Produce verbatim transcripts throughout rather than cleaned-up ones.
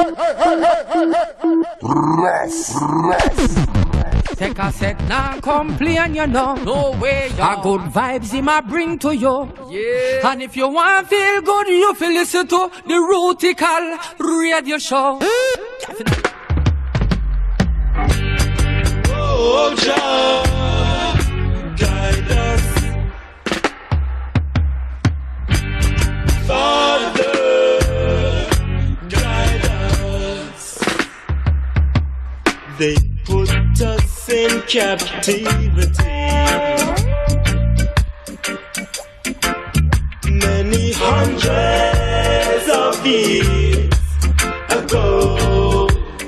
Take a set, now complain, you know. No way, yo. A good vibes him a bring to you. Yeah. And if you want to feel good, you feel listen to the Rutical radio show. Oh, Jah, guide us. Father, guide us. They put us in captivity many hundreds of years ago.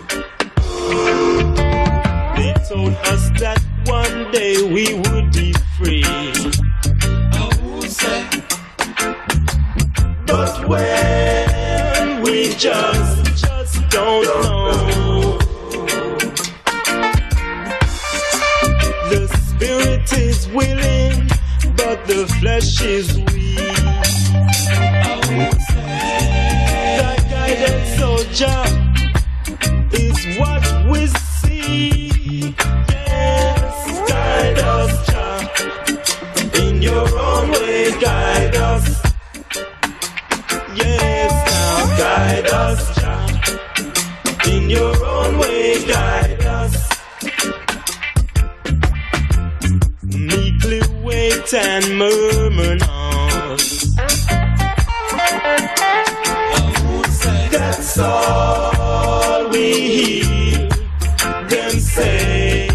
They told us that one day we would be free. But when we just, just don't know. The spirit is willing, but the flesh is weak. Thy guidance, oh Jah, is what we see. Yes, guide us, Jah, in your own way, guide us. Yes, now guide us, Jah, in your own way, guide us. Meekly wait and murmur not. That's all we hear them say.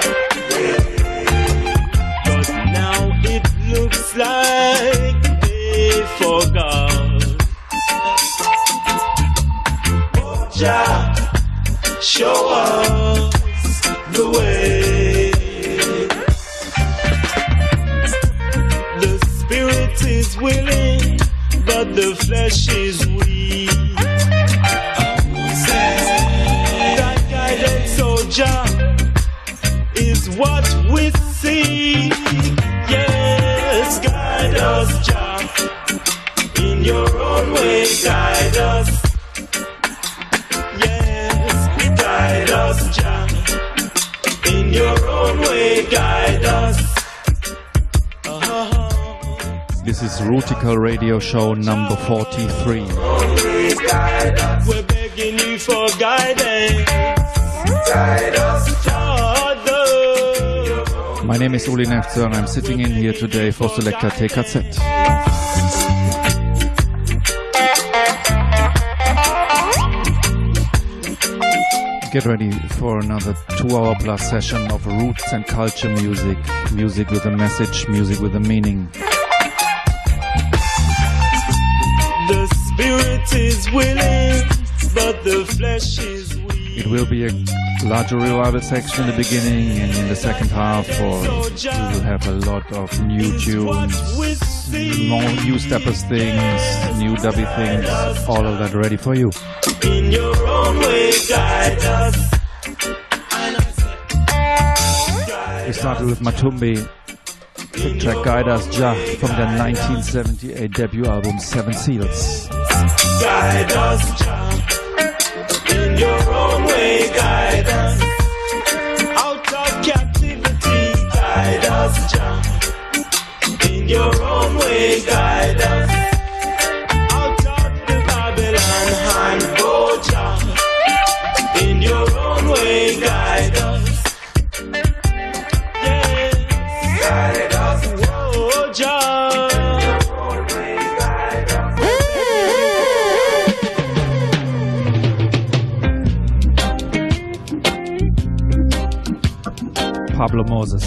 But now it looks like they forgot. Oh Jah, show us the way. Is willing, but the flesh is weak. Thy guidance, oh Jah, is what we see. Yes, guide us, Jah, in your own way, guide us. Yes, guide us, Jah, in your own way, guide us. This is Rutical Radio Show number forty-three. We're begging you for guidance. Guide us, Father. My name is Uli Nefzer and I'm sitting in here today for Selector T K Z. Get ready for another two-hour plus session of roots and culture music. Music with a message, music with a meaning. The spirit is willing, but the flesh is weak. It will be a larger revival section in the beginning, and in the second half, or we will have a lot of new tunes, more new steppers things, new dubby things, all of that ready for you. In your own way, guide us. We started with Matumbi. The track Guide Us Jah from their nineteen seventy-eight debut album Seven Seals. Guide us Jah, in your own way, guide us out of captivity. Guide us Jah, in your own way, guide us out of the Babylon hand. Oh Jah, in your own way, guide us. Yes, guide us. Pablo Moses.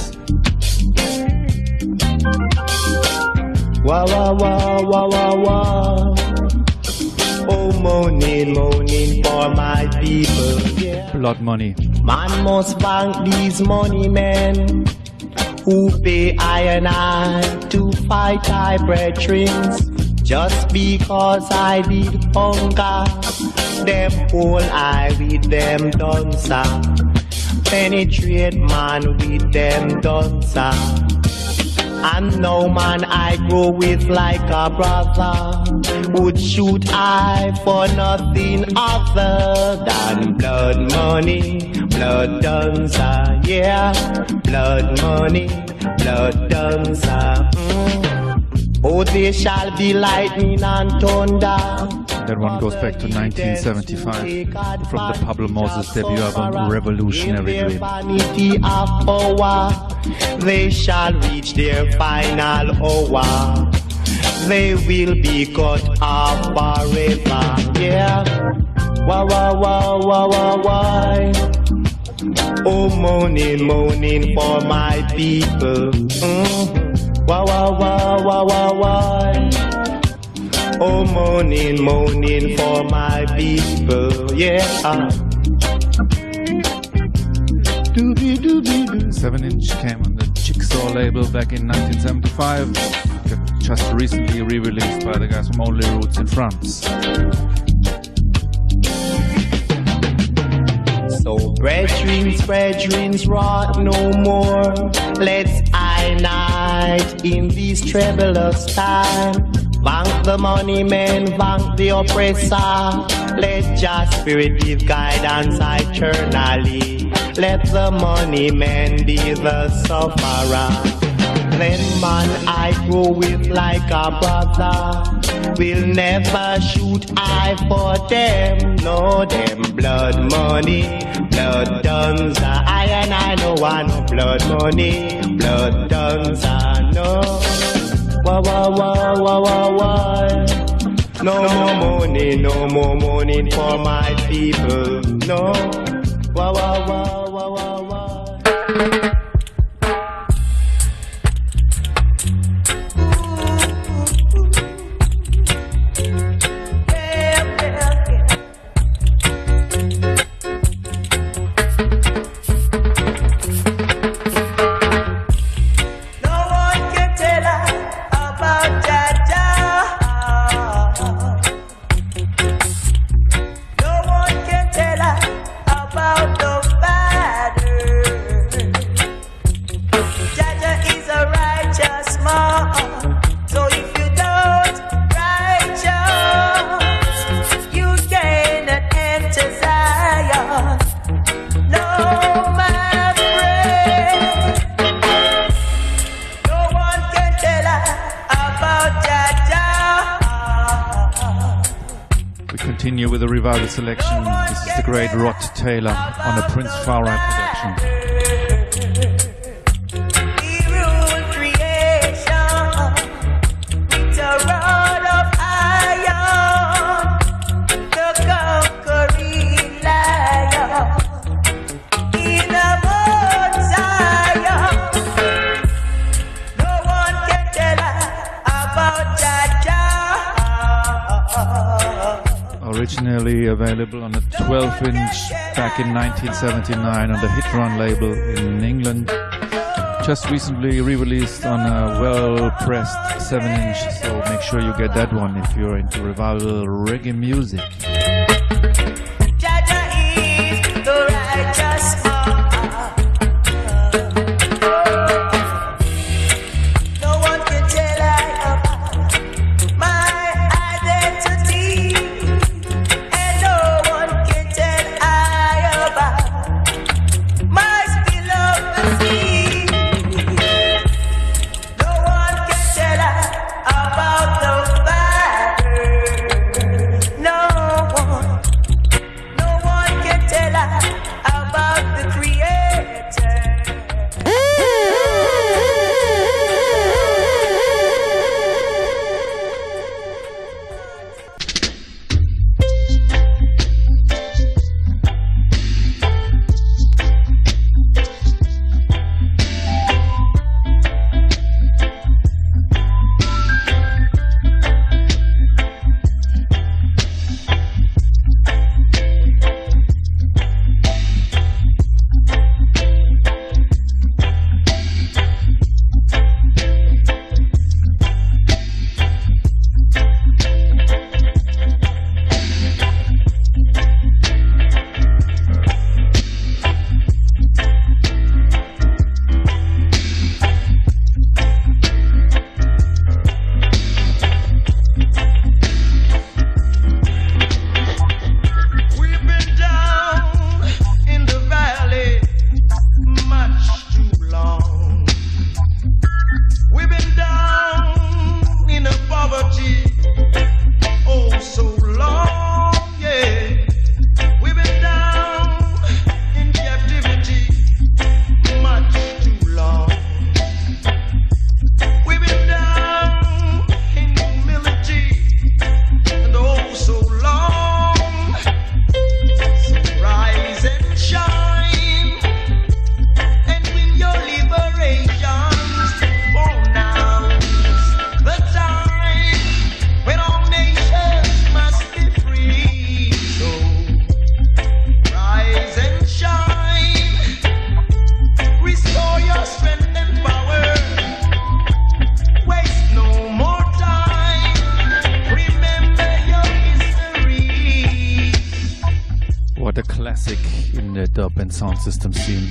Wah wah wah wah wah wah. Oh, moaning, moaning for my people. Yeah. Blood money. Man must bank these money men who pay I and I to fight I brethren. Just because I did hunger, them whole I with them dancer. Penetrate man with them dancer. And no man I grow with like a brother would shoot I for nothing other than blood money, blood dancer, yeah, blood money, blood dancer. Mm. Oh, there shall be lightning and thunder. That one goes back to nineteen seventy-five from the Pablo Moses debut album Revolutionary Dream. They shall reach their final hour. They will be cut off forever. Yeah. Wah wah wah wah wah wah. Oh, moaning, moaning for my people. Mm. Wah wah wah wah wah wah. Oh, moaning, moaning for my people, yeah. Doobie, doobie, doo. seven inch came on the Jigsaw label back in nineteen seventy-five. Just recently re-released by the guys from Only Roots in France. So, brethren, brethren, rot no more. Let's unite in this troublous time. Bank the money men, bank the oppressor. Let just spirit give guidance eternally. Let the money men be the sufferer. Then man I grow with like a brother. Will never shoot I for them. No, them blood money, blood dancer. I and I know I know blood money, blood dancer. No. Wah wah wah wah wah wah. No more money, no more money for my people. No. Wah wah wah wah wah wah. Continue with the revival selection. This is the great Rod Taylor on a Prince Far Right production. Originally available on a twelve inch back in nineteen seventy-nine on the Hit Run label in England. Just recently re-released on a well-pressed seven inch, so make sure you get that one if you're into revival reggae music. classic in the dub and sound system scene.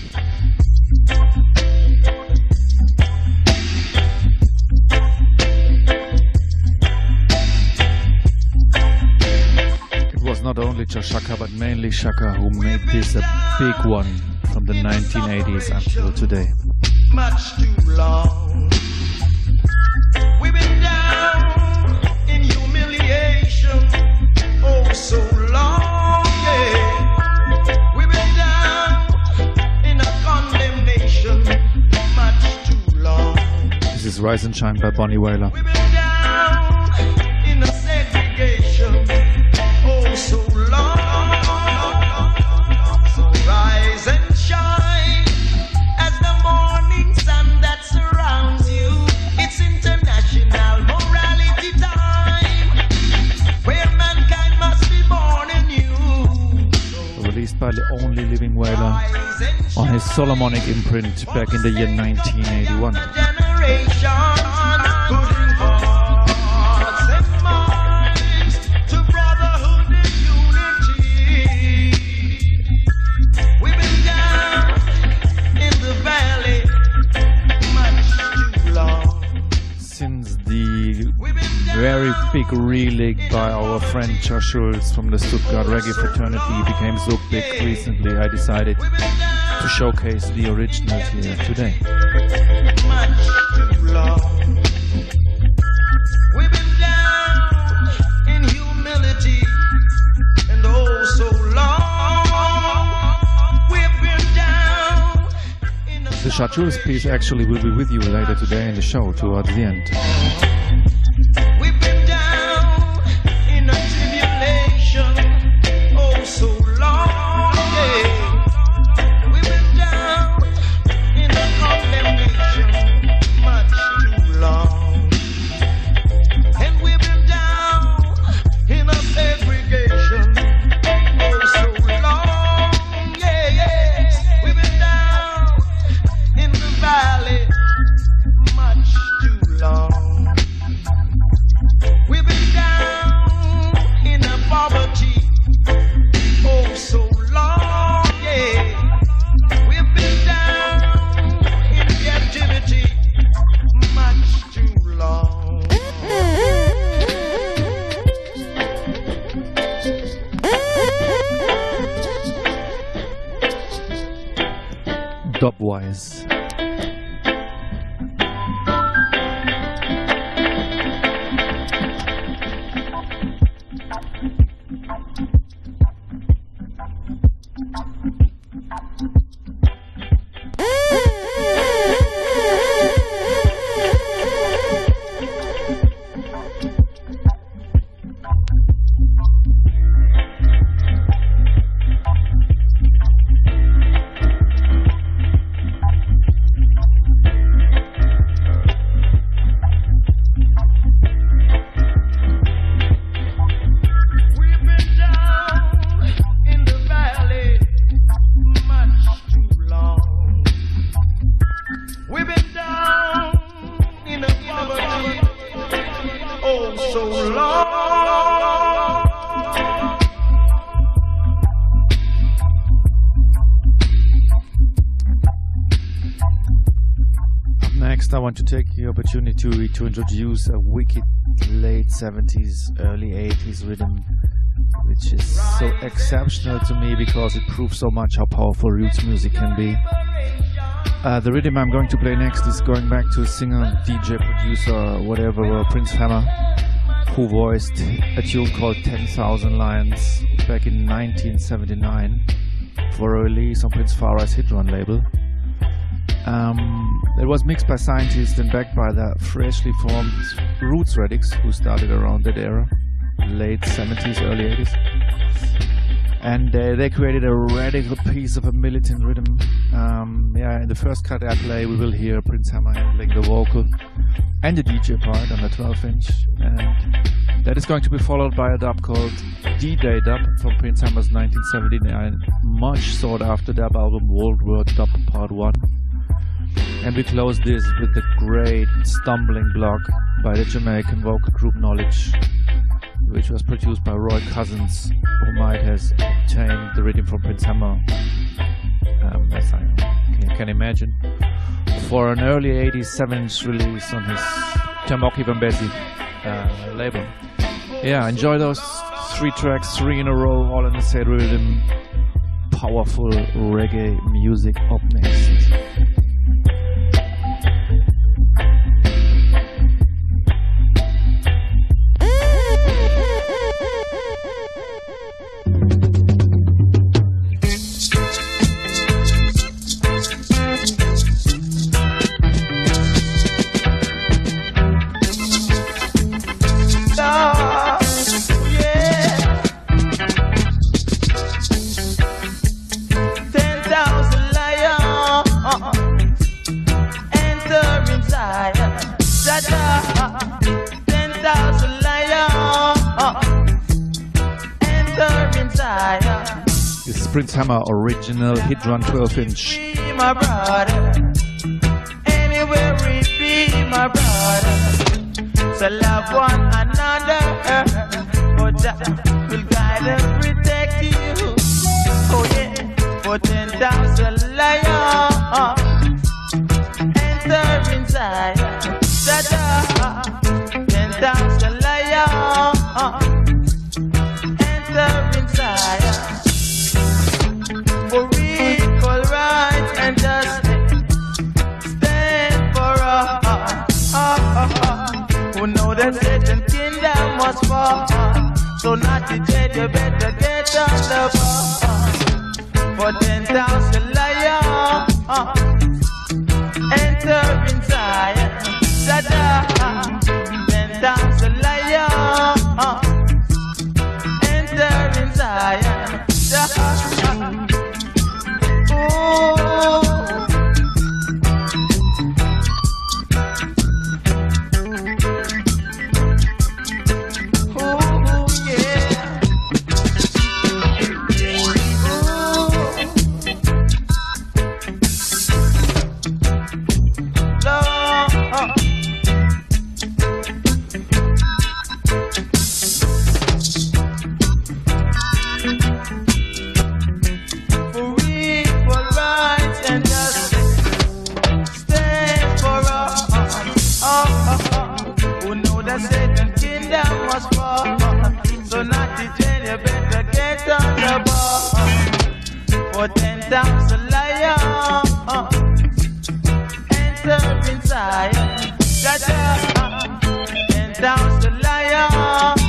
It was not only just Shaka, but mainly Shaka who made this a big one from the nineteen eighties until today. Much too long. We've been down in humiliation, oh so long, yeah. We've been down in a condemnation, much too long. This is Rise and Shine by Bonnie Wailer. We've been down in a segregation, oh so long. So rise and shine as the morning sun that surrounds you. It's international morality time, where mankind must be born anew. So released by the only living Wailer on his Solomonic imprint back in the year nineteen eighty-one. Very big re-lig by our friend Josh Schulz from the Stuttgart Reggae Fraternity became so big recently, I decided to showcase the originals here today. We've been down in humility and oh so long. We've been down in the Josh Schulz piece actually will be with you later today in the show towards the end. We've been down in a tribulation, oh so long, yeah. We've been down in a condemnation, much too long. And we've been down in a segregation, oh so long, yeah, yeah. We've been down in the valley, much too long. We've been down in a poverty, oh so long, yeah. We've been down in captivity, much too long. Dubwise. I want to take the opportunity to, to introduce a wicked late seventies, early eighties rhythm, which is so exceptional to me because it proves so much how powerful roots music can be. Uh, the rhythm I'm going to play next is going back to a singer, D J, producer, whatever, uh, Prince Hammer, who voiced a tune called ten thousand Lions back in nineteen seventy-nine for a release on Prince Farah's Hit Run label. Um, it was mixed by scientists and backed by the freshly formed Roots Radix, who started around that era, late seventies, early eighties. And uh, they created a radical piece of a militant rhythm. Um, yeah, in the first cut I play, we will hear Prince Hammer handling the vocal and the D J part on the twelve inch. And that is going to be followed by a dub called D-Day Dub from Prince Hammer's nineteen seventy-nine much sought after dub album World War Dub Part one. And we close this with the great Stumbling Block by the Jamaican vocal group Knowledge, which was produced by Roy Cousins, who might has obtained the rhythm from Prince Hammer, um, as I can, can imagine, for an early eighties seven inch release on his Tamoki Bambesi uh, label. Yeah, enjoy those three tracks, three in a row, all in the same rhythm. Powerful reggae music up next. Prince Hammer original hit run twelve inch. Be my brother, anywhere we be my brother. So love one another, for that will guide and protect you. Oh yeah, for ten thousand lions enter inside. Dada, ten thousand lions enter inside. For equal rights and justice, stand for us. Who know that Satan's kingdom was fall, so not to judge, you better get on the ball. For ten thousand lions enter inside. Dada, ten thousand lions enter inside. Dada. For ten thousand lions enter inside. Jaja, ten thousand lions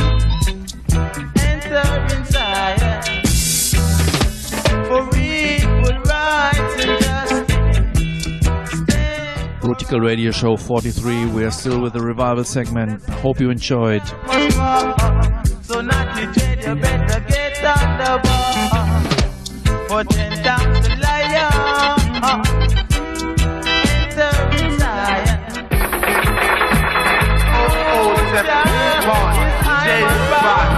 enter inside. For equal rights and justice. Rootical Radio Show forty-three. We are still with the revival segment. Hope you enjoyed. So not to trade, you better get on the ball. For ten thousand lions enter inside. Oh, seven born, James Bond.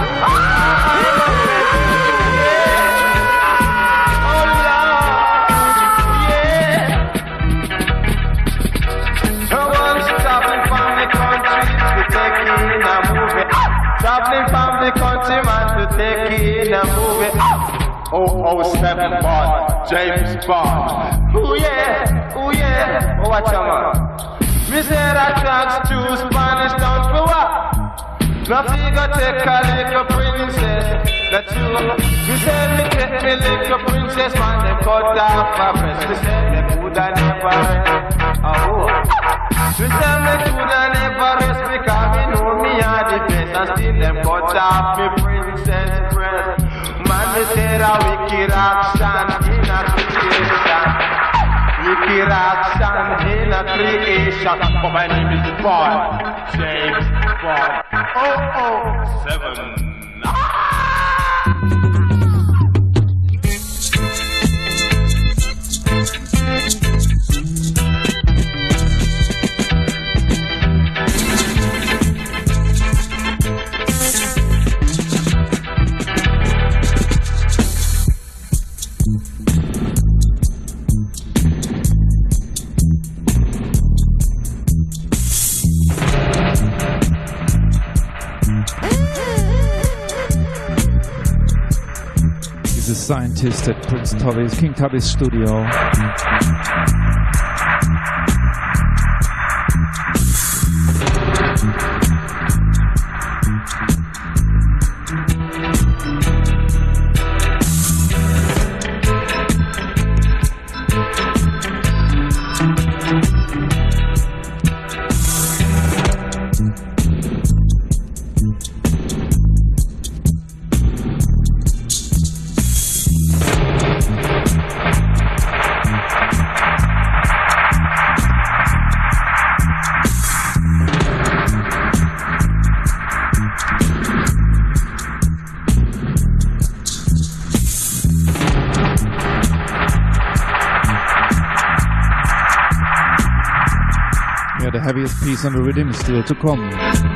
Oh Lord, yeah. No one's stopping from the country to take in a movie. Traveling from the country man to take in a movie. oh oh seven Bond, James Bond. Ooh yeah, ooh yeah, oh watch out man. Me say that tracks to Spanish down for what? Nothing go take a little princess. That you, me say me take me little princess man. Them cut off her breast. Me say them coulda never rest. Oh, me say me coulda never rest because me know me are the best and still them cut off me princess breast. Man, me say that wicked action in a creation. Wicked action in a creation. But my name is Bond, James Bond. Oh oh seven. Mm-hmm. He's a scientist at Prince Tubby's, King Tubby's studio. The heaviest piece on the rhythm is still to come.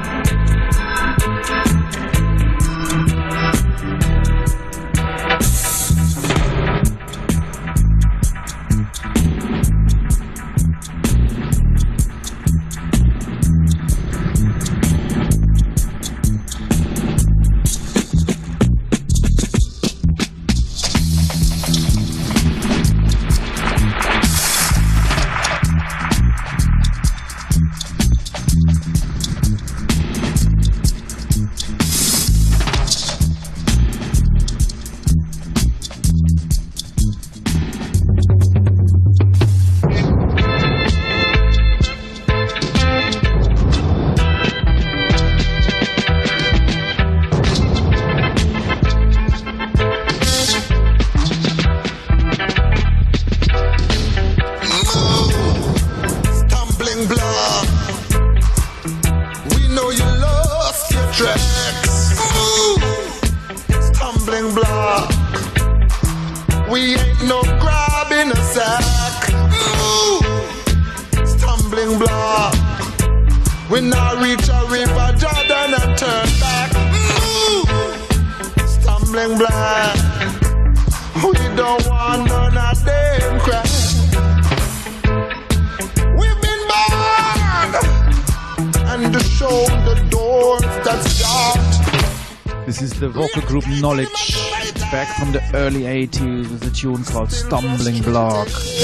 Knowledge, back from the early eighties with a tune called Stumbling Block.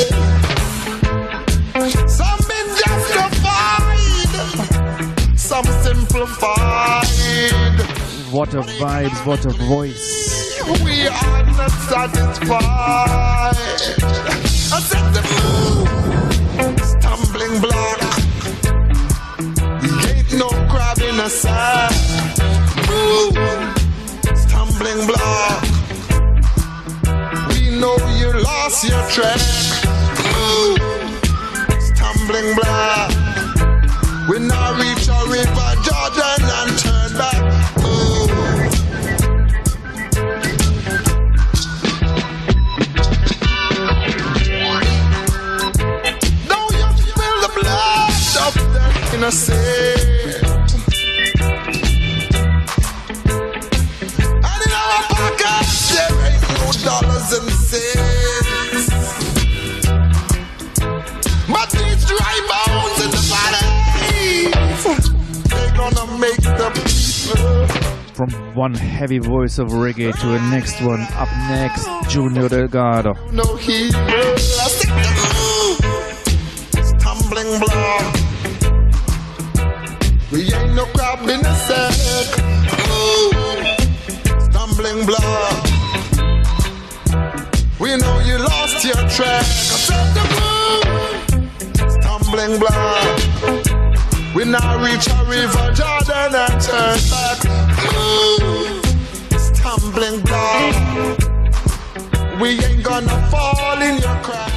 Some been justified, some simplified. What a vibes, what a voice. We are not satisfied. I said the move, stumbling block. Ain't no crab in the sand. Move. Stumbling block. We know you lost your track. Ooh. Stumbling block. We now reach a river Jordan and turn back. Ooh. Don't you feel the blood of the innocent? Dollars and cents, but these dry bones in the bodies, they're gonna make the people. From one heavy voice of reggae to the next one, up next, Junior Delgado. No hero, I stick the move, stumbling block. We ain't no crab in the set. Ooh, stumbling block. We know you lost your track. I said the move, stumbling block. We now reach a river Jordan and turn back. Move, stumbling block. We ain't gonna fall in your crack.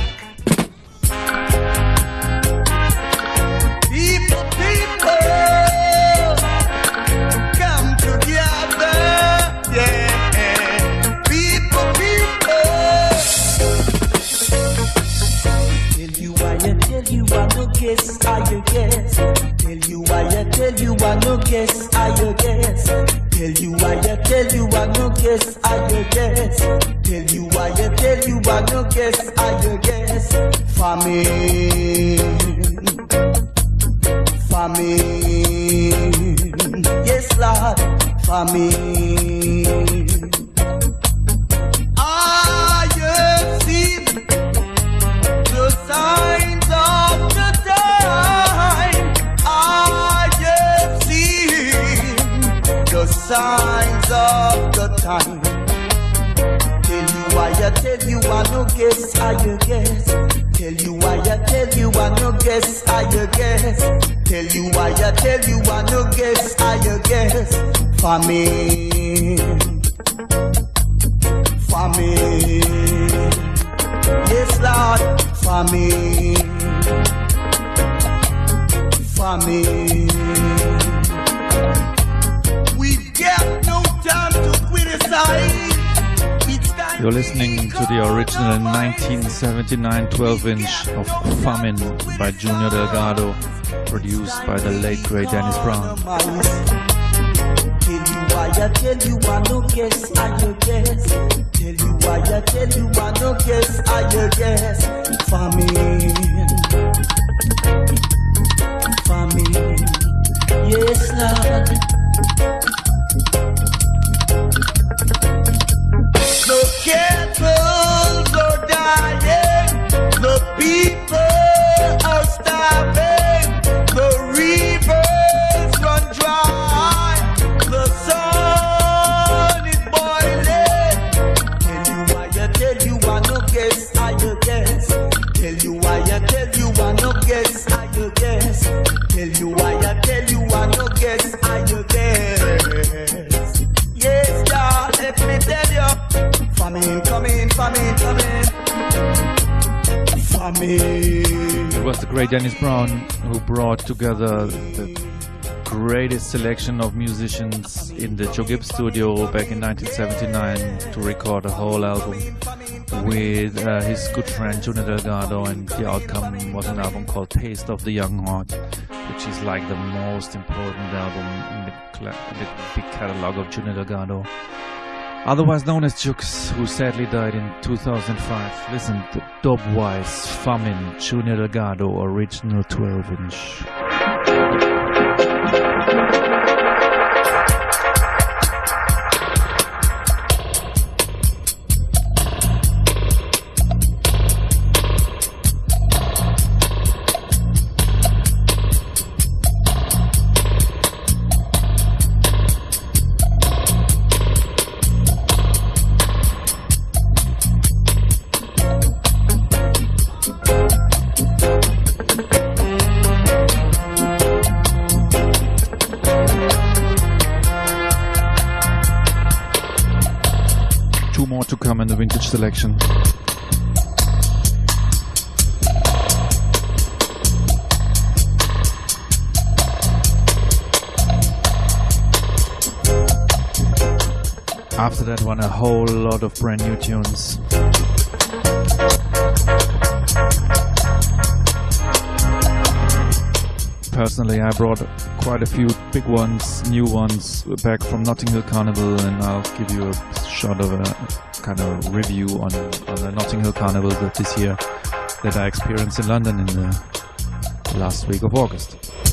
People, people, come together, yeah. Tell you I no guess, I you guess. Tell you I tell you I no guess, I you guess. Tell you I tell you I no guess, I you guess. Tell you I tell you I no guess, I you guess. Famine, famine, yes Lord, famine. Ah. time. Tell you why I tell you I no guess, I you guess. Tell you why I tell you I no guess, I you guess. Tell you why I tell you I no guess, I you guess. Famine, famine, yes Lord, famine, famine. We get no time to criticize. You're listening to the original nineteen seventy-nine twelve inch of Famine by Junior Delgado, produced by the late great Dennis Brown. Tell you why I tell you I no guess, I you guess. Tell you why I tell you I no guess, I you guess. Famine, famine, yes Lord. The kettles are dying, the people are starving, the rivers run dry, the sun is boiling. Tell you why I tell you I no guess, I you guess. Tell you why I tell you I no guess, I you guess. Tell you why I tell you I no guess, I you guess. Yes, y'all, let me tell you. Famine, coming, famine, coming. Famine. It was the great Dennis Brown who brought together the greatest selection of musicians in the Joe Gibbs studio back in nineteen seventy-nine to record a whole album with uh, his good friend Junior Delgado, and the outcome was an album called Taste of the Young Heart, which is like the most important album in the, in the big catalog of Junior Delgado, otherwise known as Jukes, who sadly died in two thousand five. Listen to Dubwise, Famine, Junior Delgado, original twelve inch. To come in the vintage selection. After that one, a whole lot of brand new tunes. Personally, I brought quite a few big ones, new ones, back from Notting Hill Carnival, and I'll give you a shot of a kind of review on, on the Notting Hill Carnival that this year that I experienced in London in the last week of August.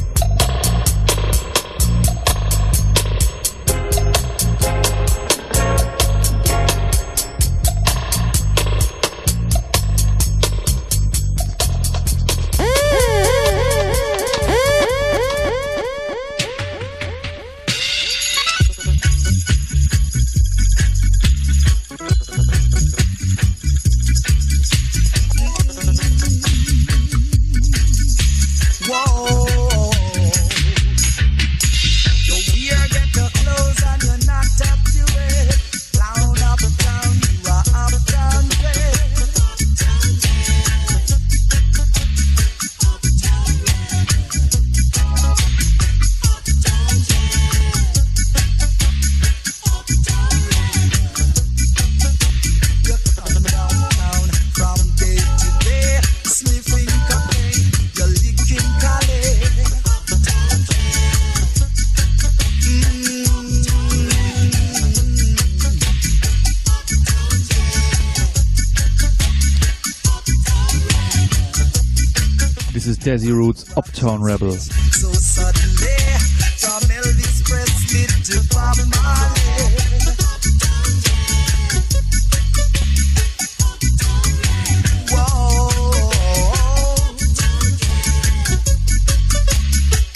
Desi Roots, Uptown Rebel. So suddenly, from Elvis Presley to Bob Marley.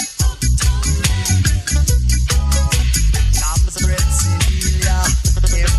Whoa.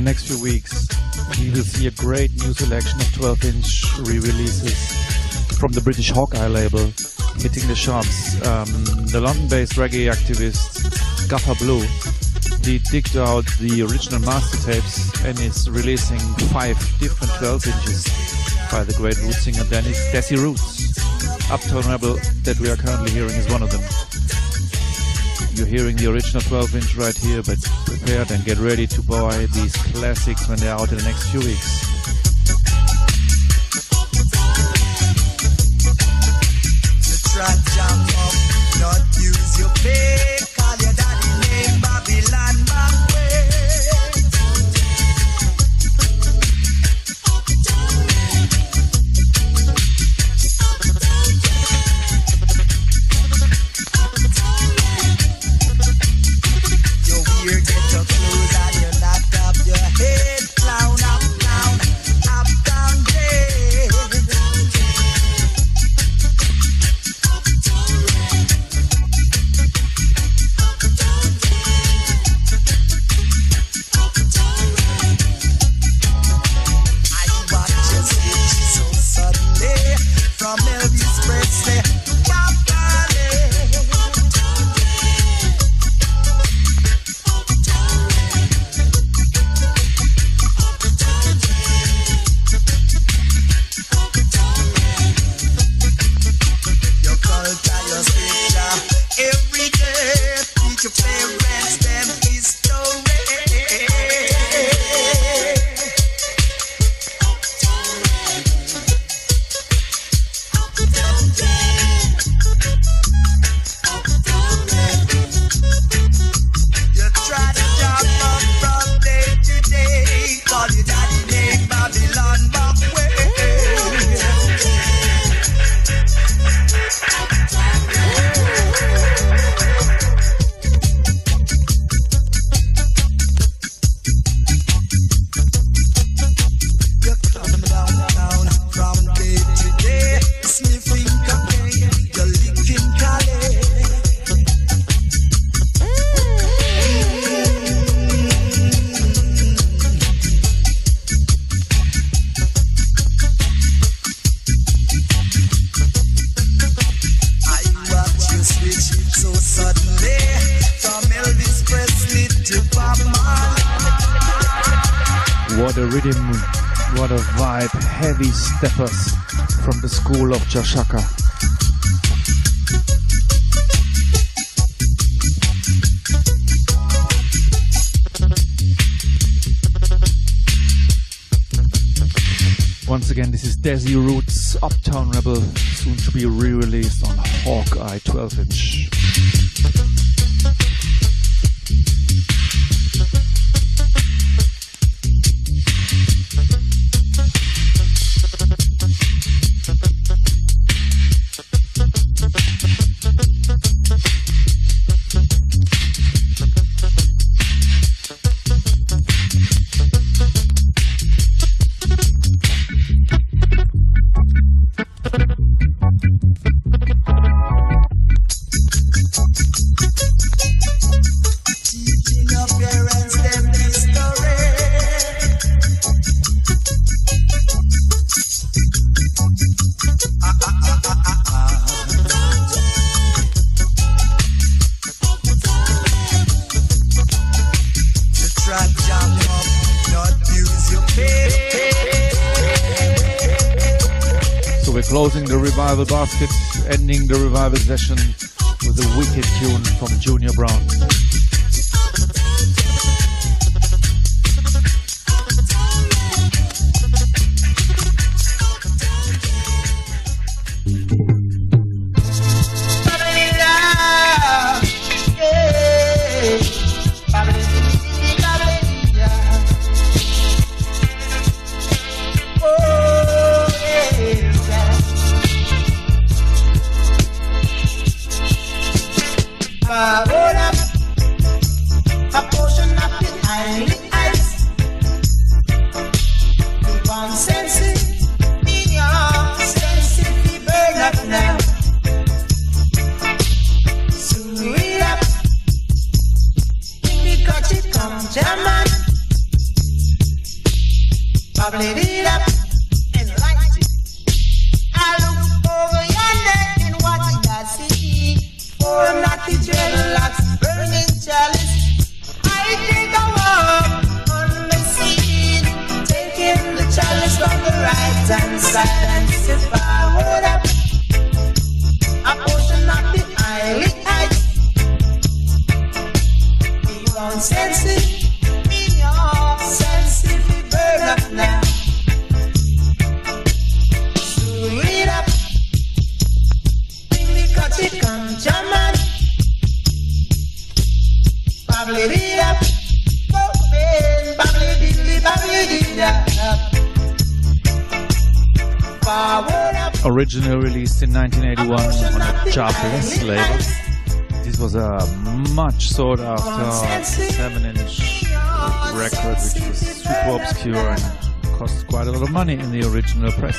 next few weeks, we will see a great new selection of twelve inch re-releases from the British Hawkeye label hitting the charts. Um, the London-based reggae activist Gaffer Blue, he digged out the original master tapes and is releasing five different twelve inches by the great root singer Dennis Desi Roots. Uptown Rebel that we are currently hearing is one of them. You're hearing the original twelve inch right here, but prepare and get ready to buy these classics when they're out in the next few weeks. Try jump up, not use your pay. Call your daddy name Babylon back way. Your weird get your clothes and you knock up your head. Clown up, clown, up, down, day. From Elvis Presley to Bob Marley. Your culture, your scripture, every day. Teach your parents them history. What a rhythm, what a vibe, heavy steppers from the school of Jashaka. Once again, this is Desi Roots, Uptown Rebel, soon to be re-released on Hawkeye twelve inch. Closing the revival basket, ending the revival session with a wicked tune from Junior Brown. Bubble it up and light it. I look over yonder and what did I see? Four naughty dreadlocks burning chalice. I take a walk on the scene, taking the chalice from the right hand side and sit forward up. A portion of the island heights. You won't sense it in your sense if you burn up now. Screw it up. Bring me cut it, come jam on. Babble it up. Open, babble diddly, babble diddly up. Forward up. Originally released in nineteen eighty-one on a Chartless label. This was a much sought after seven inch record which was super obscure and cost quite a lot of money in the original press.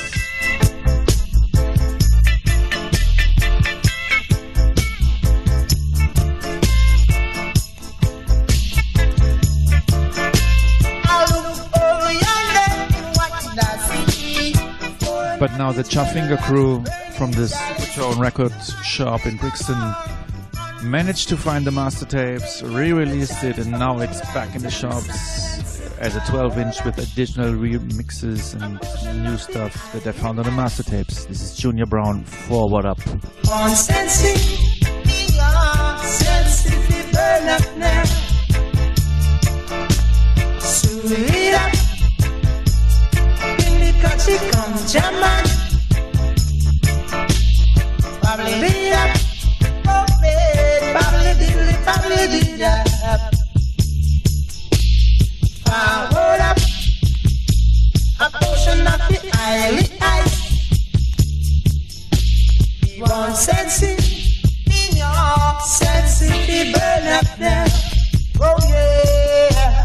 But now the Chafinger crew from this Tone record shop in Brixton managed to find the master tapes, re-released it, and now it's back in the shops as a twelve inch with additional remixes and new stuff that they found on the master tapes. This is Junior Brown, Forward Up. One sense in your sense if you burn up now. Soon it up. When the cut it come jam on. Babble it up. Open. Babble diddly, babble diddly up. Forward up. A portion of the island ice. One sense in your sense if you burn up now. Oh yeah.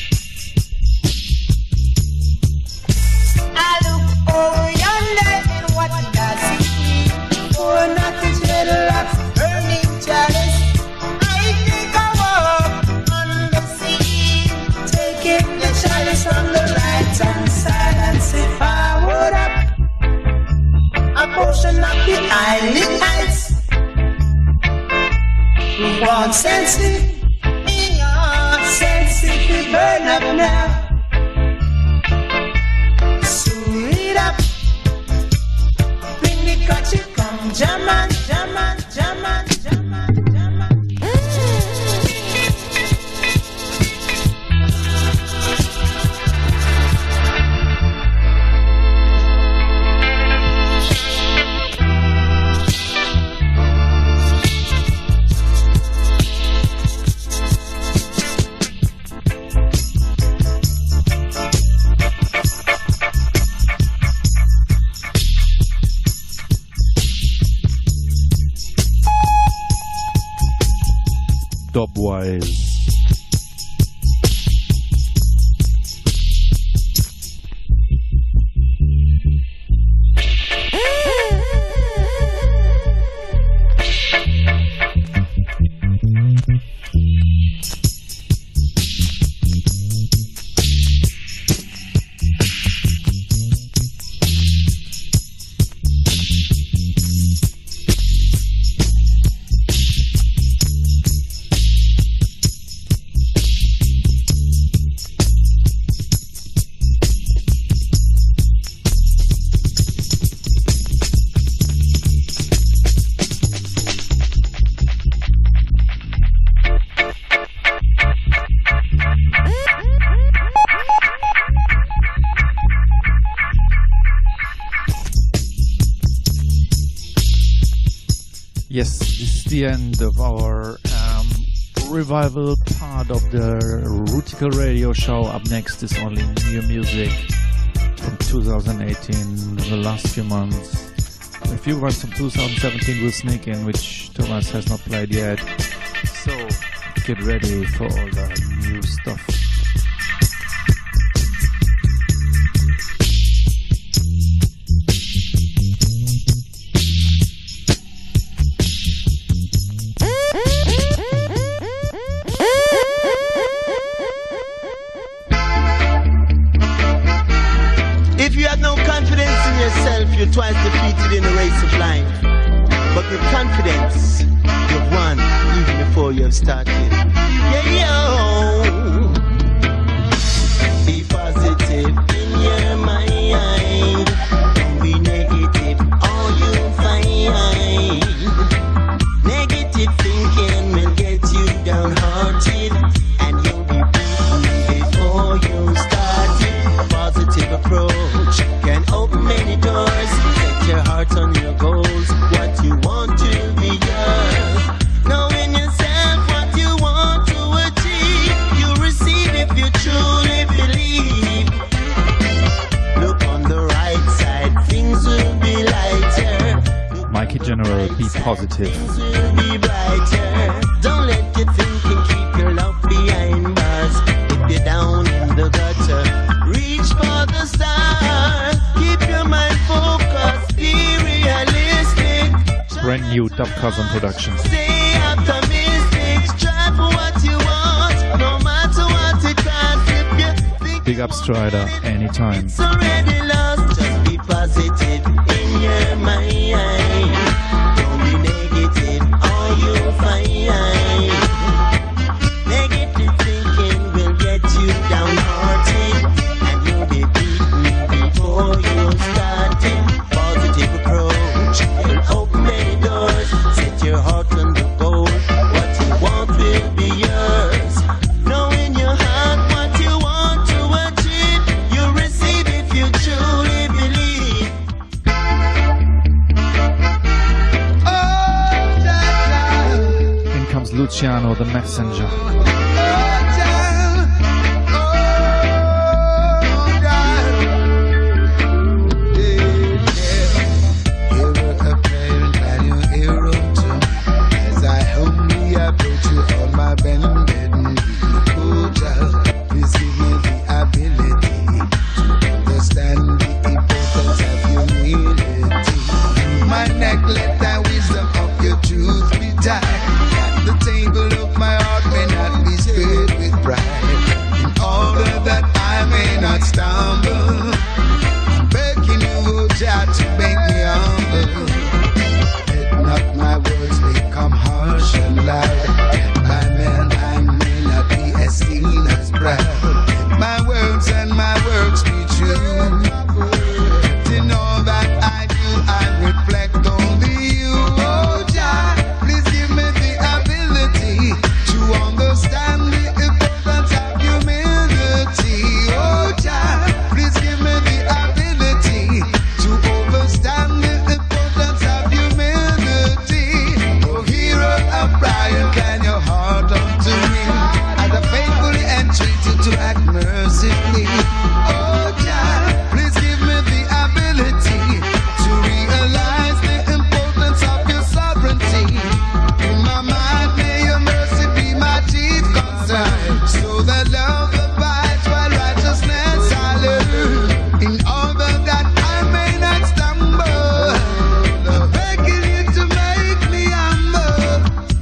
I look over yonder and what did I see? Oh, nothing dreadlocks, burning chalice. I take a walk on the sea, taking the chalice on the right hand side and say forward up. A portion of the island heights. One sense in your sense if you burn up now. Soon it up. Bring the cut it come jam on, jam on, jam on, jam on, jam on. Dubwise. Yes, this is the end of our um, revival part of the Rutical Radio Show. Up next is only new music from two thousand eighteen, the last few months. A few ones from two thousand seventeen will sneak in, which Thomas has not played yet. So get ready for all the new stuff. before you've started. Yeah, yo. Be positive in your mind. Don't be negative, all you'll find. Negative thinking will get you downhearted, and you'll be beaten before you start it. A positive approach can open many doors. Set your heart on your goals, what you want to be yours. Knowing yourself what you want to achieve, you receive if you truly believe. Look on the right side, things will be lighter. Mikey General, be positive. Things will be brighter. Don't let your thinking keep your love behind bars. If you're down in the gutter, reach for the stars. Keep your mind focused, be realistic. Brand new Dub Cosm production. Stay optimistic, strive for what you want, no matter what it costs. If you think Big up Strider, anytime. it's already lost, just be positive in your mind. Don't be negative, all you'll find. Negative thinking will get you downhearted, and you'll be beaten before you start it. Positive approach will open many doors. Set your heart on the goal. What you want will be yours. Know in your heart what you want to achieve. You receive if you truly believe. Oh, child, In comes Luciano, the messenger. oh, child, oh, child. Yeah, yeah. Hero apparent and your hero too. As I humbly approach you on my bended knee. Oh, child, please give me the ability to understand the importance of humility. My neck, let thy wisdom of your truth be tied. At the table of my heart may not be stirred with pride. In order that I may not stumble, I'm begging you, oh Jah, to make me humble. Let not my words become harsh and loud. By men I may not be as seen as proud. My words and my works be true. In all that I do, I reflect only you. Oh Jah, please give me the ability to understand the importance of humility. Oh Jah, please give me the ability to understand the importance of humility. Oh hero of Brian, can your heart unto me as I faithfully entreat you to act mercifully. Oh Jah, please give me the ability to realize the importance of your sovereignty. In my mind, may your mercy be my chief concern, so that love abides while righteousness I learn. In order that I may not stumble, I'm begging you to make me humble.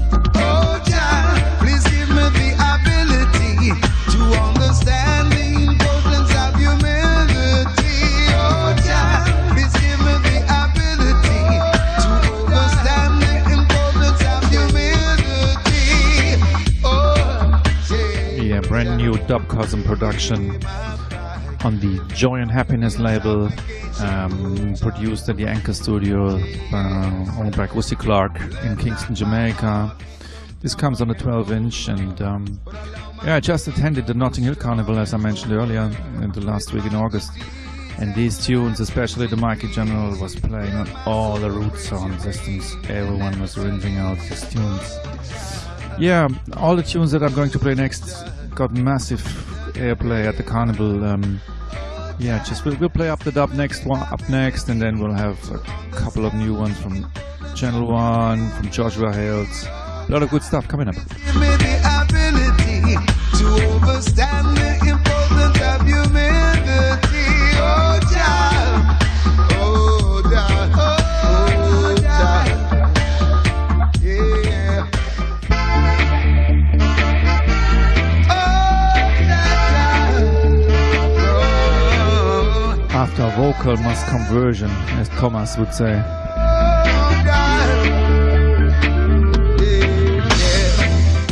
Oh Jah, please give me the ability to understand the importance of humility. Oh Jah, please give me the ability to understand the importance of humility. Oh, yeah. Yeah, brand new Dub Cosm production on the Joy and Happiness label, um, produced at the Anchor Studio, uh, owned by Gussie Clark in Kingston, Jamaica. This comes on a twelve inch, and um, yeah, I just attended the Notting Hill Carnival, as I mentioned earlier, in the last week in August. And these tunes, especially the Mikey General, was playing on all the root sound systems. Everyone was rinsing out these tunes. Yeah, all the tunes that I'm going to play next got massive airplay at the carnival. Um, yeah, just we'll, we'll play up the dub next one up next, and then we'll have a couple of new ones from Channel One, from Joshua Hales. A lot of good stuff coming up. Give me the ability to understand the importance of humility. Oh, child. Oh, child. Oh, child. Yeah. Oh, child. Oh. After vocal must come version, as Thomas would say. Oh, child.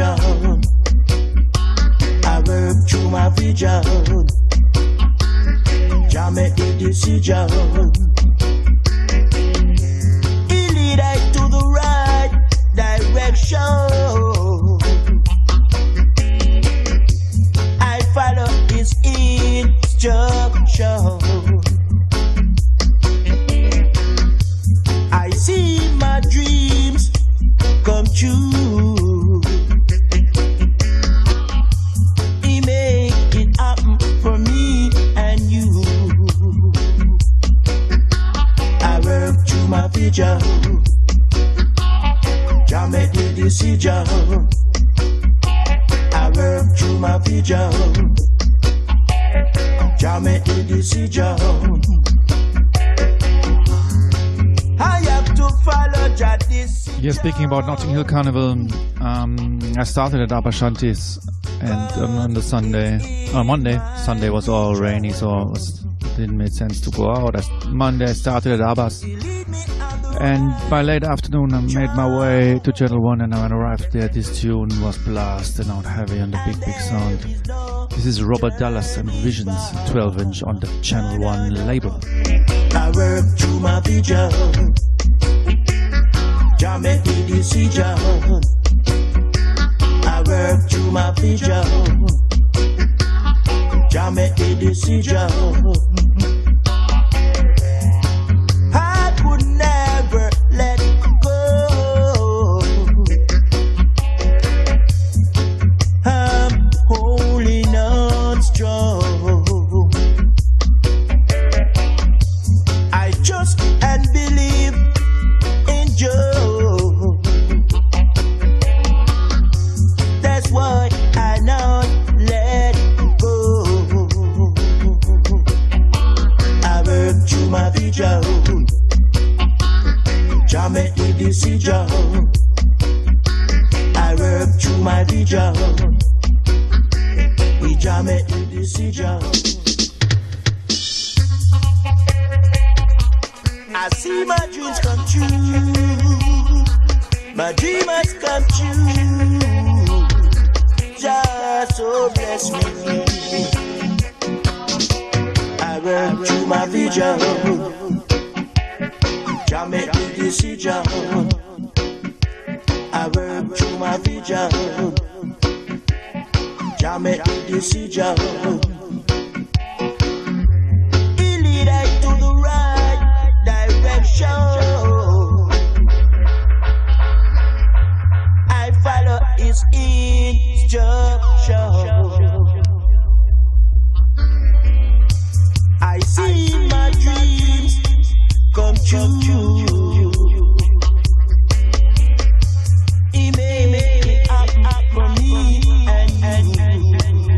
vision. I work through my vision. Jah make the decision. He lead I to the right direction. I follow his instruction. I see my dreams come true. He make it happen for me and you. I work through my vision. Jah make the decision. I work through my vision. Jah make the decision. I have to follow Jah decision. Yeah, speaking about Notting Hill Carnival, um, I started at Upper Shanties, and um, on the Sunday, uh, Monday, Sunday was all rainy, so it was, didn't make sense to go out. I, Monday I started at Abbas, and by late afternoon I made my way to Channel One, and when I arrived there, this tune was blasted out heavy on the big, big sound. This is Robert Dallas and Visions, twelve inch on the Channel One label. I work through my vision. Jah make the decision. I work through my vision. Jah make the decision. I would never let go. I'm holding on strong. I trust and believe in Joe. That's why I not let go. I work through my vision. Jah make the decision. I work through my vision. We Jah make the decision. I see my dreams come true. My dream has come true. Jah so bless me. I work through my vision. Jah make the decision. I work through my vision. Jah make the decision. He lead I to the right direction. I follow his instruction. I see my dreams come true. He may make it up, up for me and you.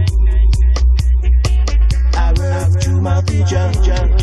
I work through my vision.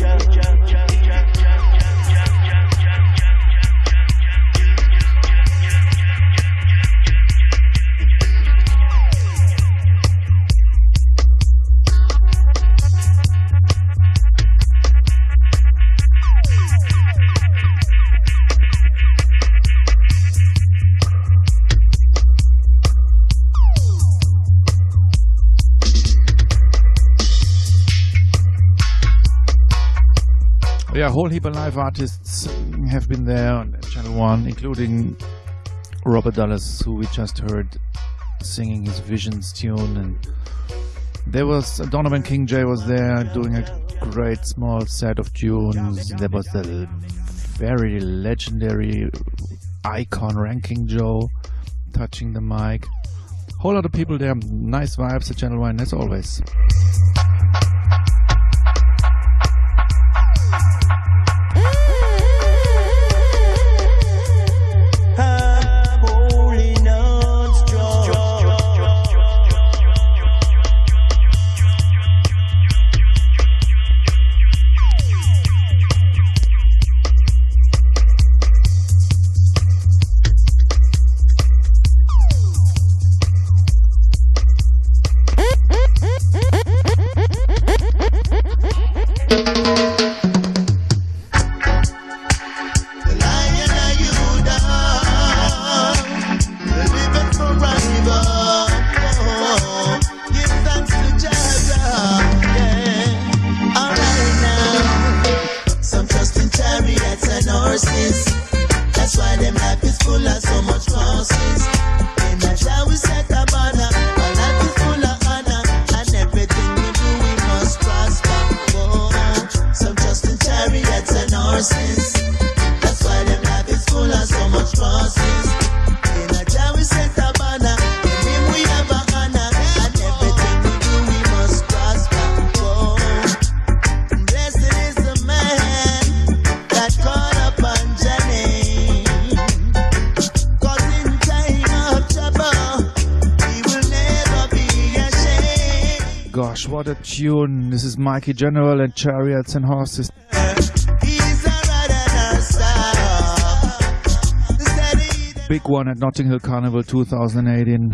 Yeah, a whole heap of live artists have been there on Channel One, including Robert Dallas, who we just heard singing his Visions tune, and there was Donovan King J was there doing a great small set of tunes. There was the very legendary icon Ranking Joe touching the mic. Whole lot of people there, nice vibes at Channel One as always. gosh, what a tune. This is Mikey General and Chariots and Horses. Big one at Notting Hill Carnival two thousand eighteen.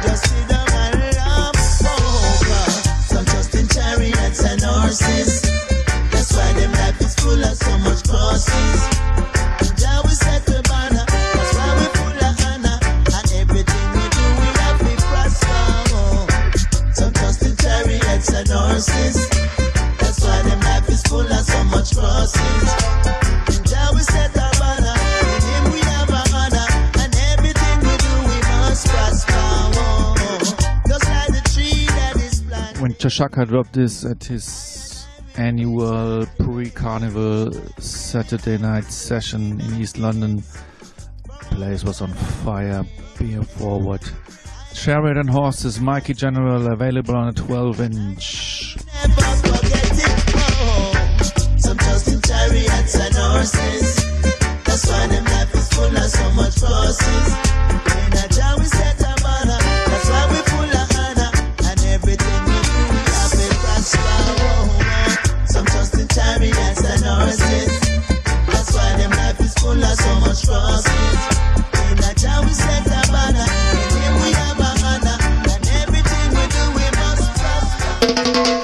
Some trust in chariots and horses. That's why them life is full of so much crosses. Jah we set the banner. That's why we full of honor. And everything we do we have to prosper. Some trust in chariots and horses. That's why them life is full of so much crosses. Jah we set the banner. In him we have a honor. And everything we do we must prosper. Just like the tree that is planted. When Chashaka dropped this at his annual pre-carnival Saturday night session in East London, the place was on fire. Beer forward. Chariot and Horses, Mikey General, available on a twelve inch. Never forget it, oh. Some trust in chariots and horses. That's why them life is full of so much crosses. In a Jah we set a banner. That's why we full of honor. And everything we do we have to prosper, oh. Some trust in chariots and horses. That's why them life is full of so much crosses. In a Jah we set a banner. In him we have a honor. And everything we do we must prosper.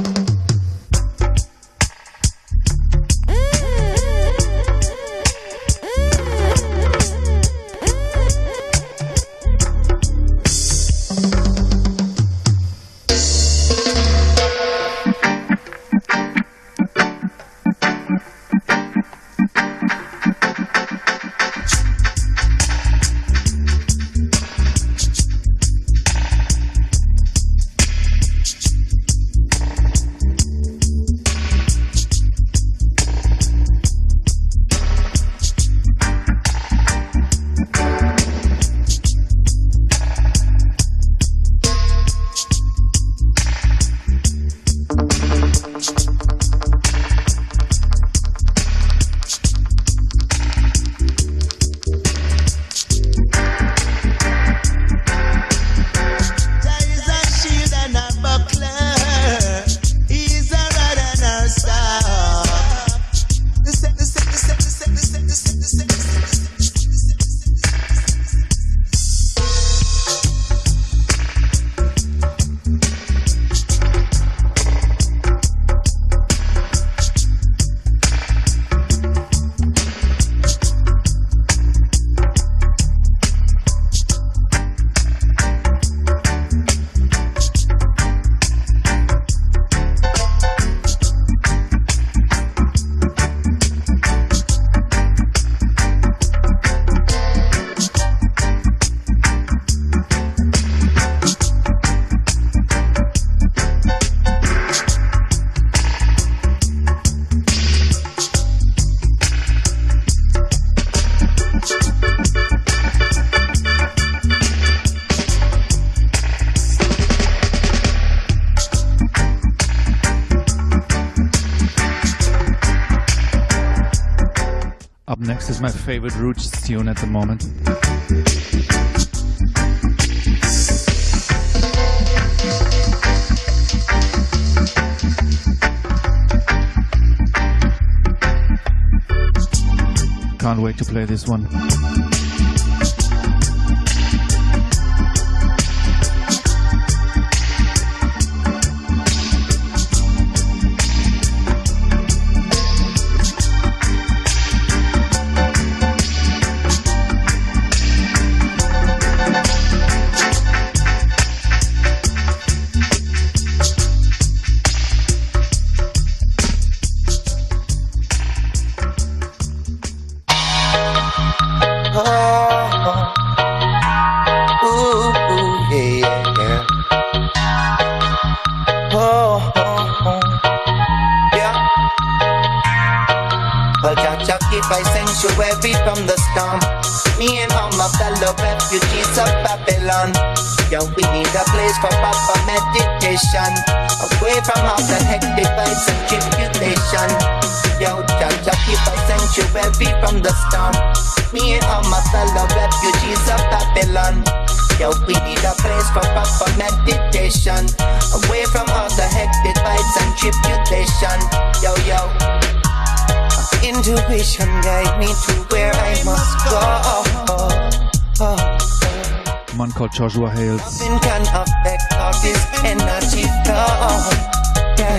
Next is my favorite Roots tune at the moment. Can't wait to play this one. From the storm, me and all my fellow refugees of Babylon. Yo, we need a place for proper meditation, away from all the hectic vibes and tribulation. Yo, Jah Jah keep a sanctuary from the storm. Me and all my fellow refugees of Babylon. Yo, we need a place for proper meditation, away from all the hectic vibes and tribulation. Yo, yo, intuition guide me to where I must go. Oh, oh. Man called Joshua Hales. Nothing can affect all this energy flow. Yeah,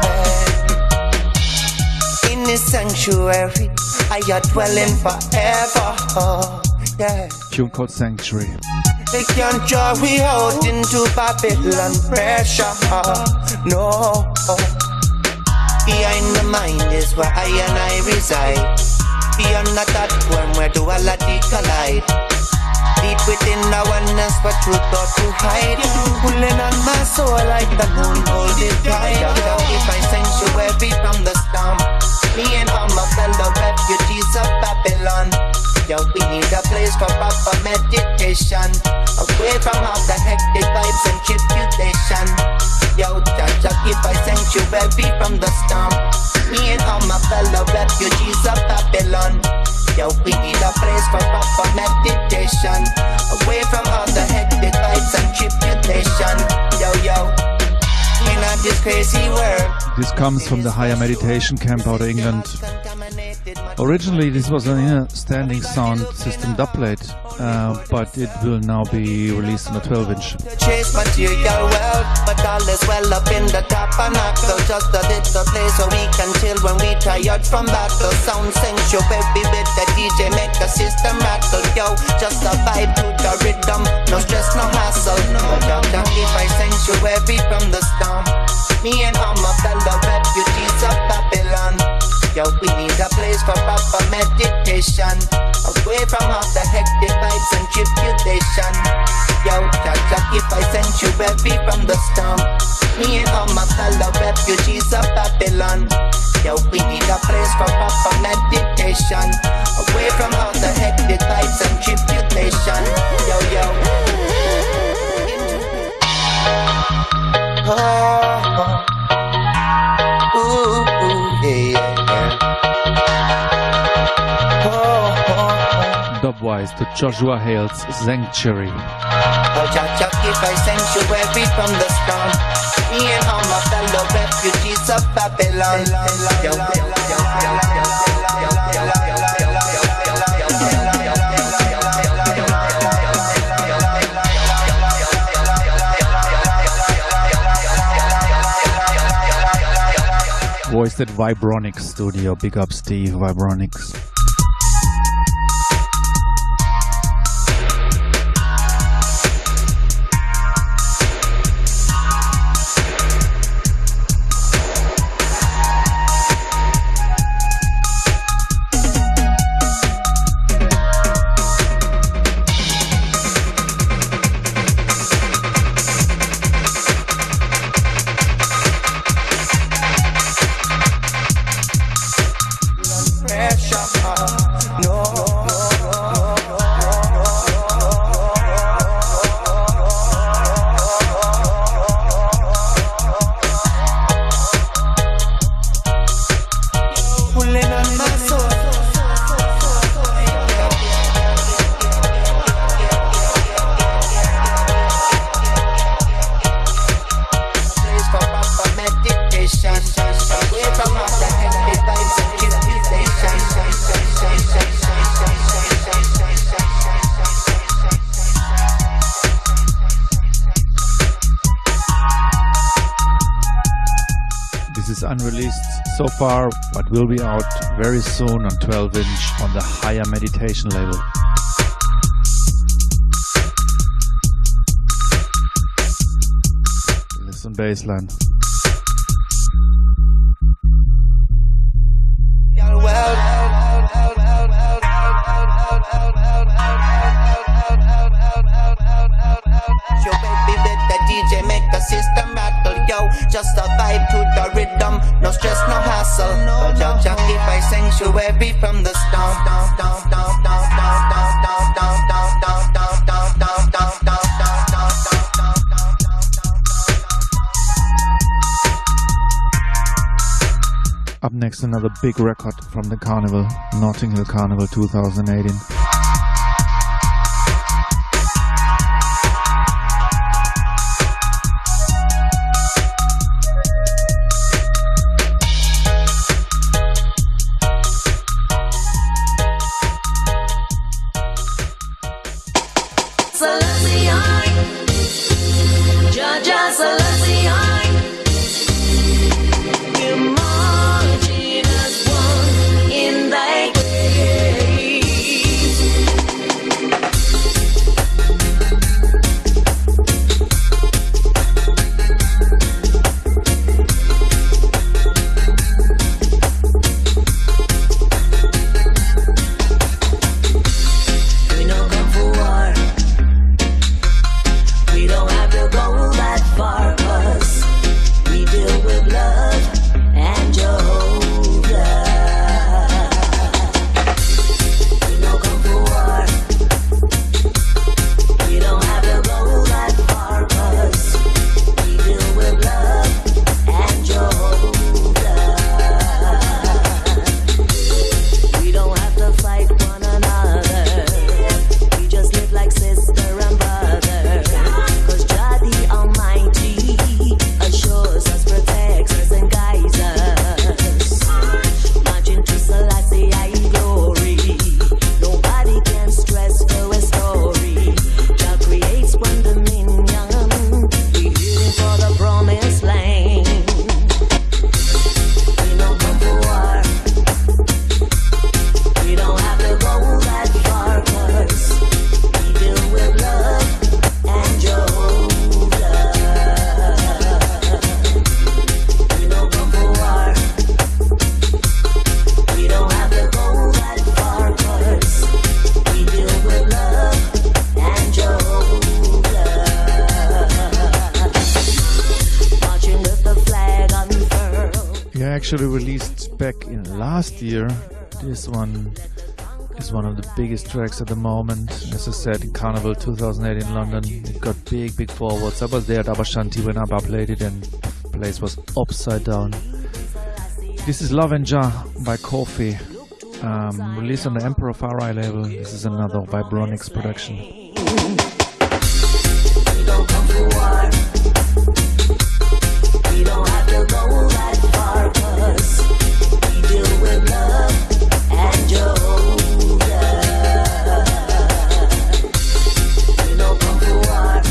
yeah. In this sanctuary, I are dwelling forever. Oh, yeah. Tune called Sanctuary. They can't draw we out into Babylon pressure. No. Behind the mind is where I and I reside. Beyond that one where duality collide. Deep within the oneness, but truth got to hide. Pulling on my soul like the moon holding tight. If I sanctuary from the storm, me and all my fellow refugees of Babylon. Yo, we need a place for proper meditation, away from all the hectic vibes and tribulation. Yo, Jaja, if I sanctuary from the storm, me and all my fellow refugees of Babylon. Yo, we need a place for proper meditation, away from all the hectic vibes and tribulation. Yo, yo, in this crazy world. This comes from the Higher Meditation Camp out of England. Originally, this was an inner standing sound system dubplate, uh, but it will now be released on a twelve inch. Chase material well, but all is well up in the tabernacle. Just a little place where we can chill when we tired from battle. Sound sanctuary with the D J, make a system rattle. Yo, just a vibe to the rhythm, no stress, no hassle. But if I sanctuary from the storm, me and all my fellow refugees of Babylon. Yo, we need a place for proper meditation, away from all the hectic vibes and tribulation. Yo, Jaja, if I sanctuary from the storm, me and all my fellow refugees of Babylon. Yo, we need a place for proper meditation, away from all the hectic vibes and tribulation. Yo, yo. Oh, oh. Ooh, ooh, yeah, yeah. Oh, oh, oh. Dubwise to Joshua Hales Sanctuary. Oh, Jaja, if I sanctuary from the storm, me and all my fellow refugees of Babylon. Yo, yo, yo, yo, yo, yo, yo, yo. Voiced at Vibronics Studio. Big up Steve, Vibronics. Unreleased so far, but will be out very soon on twelve inch on the Higher Meditation label. Listen, bassline. Just a vibe to the rhythm, no stress, no hassle. But Jaja, if I sanctuary from the storm, down, down, down, down, down, down, down, down, down, down, down, down, down, down, down, down. Up next, another big record from the Carnival, Notting Hill Carnival twenty eighteen. Selassie I. We're marching as one in thy Actually released back in last year. This one is one of the biggest tracks at the moment. As I said, in Carnival two thousand eight in London, it got big, big forwards. I was there at Abashanti when Abba played it and the place was upside down. This is Love and Jah by Kofi, um, released on the Emperor Farai label. This is another Vibronics production. We don't come for war. We don't have to go that far, 'cause we deal with love and Jehovah. We don't come for war.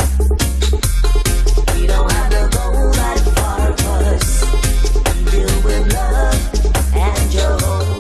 We don't have to go that far, 'cause we deal with love and Jehovah.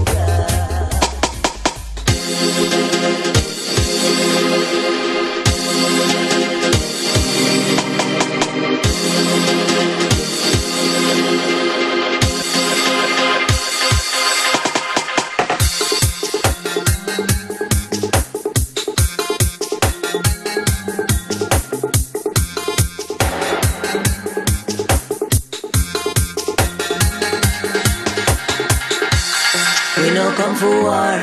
Come for war.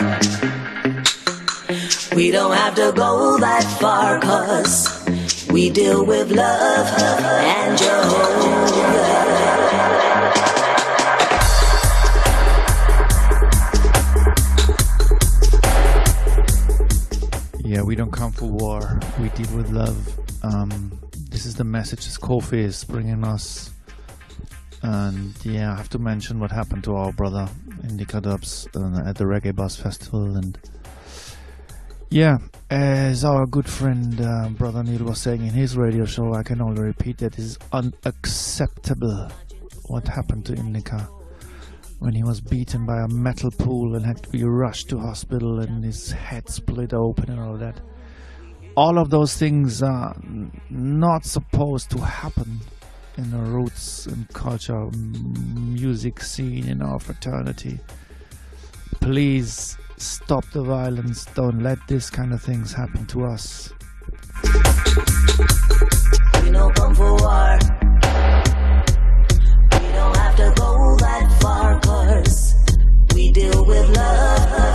We don't have to go that far, 'cause we deal with love and Jehovah. Yeah, we don't come for war, we deal with love. Um, this is the message that Kofi is bringing us. And yeah, I have to mention what happened to our brother Indica Dubs uh, at the Reggae Bus Festival. And yeah, as our good friend uh, Brother Neil was saying in his radio show, I can only repeat that it is unacceptable what happened to Indica when he was beaten by a metal pool and had to be rushed to hospital and his head split open and all that. All of those things are not supposed to happen in the roots and culture music scene in our fraternity. Please stop the violence. Don't let this kind of things happen to us. We don't come for war. We don't have to go that far, 'cause we deal with love.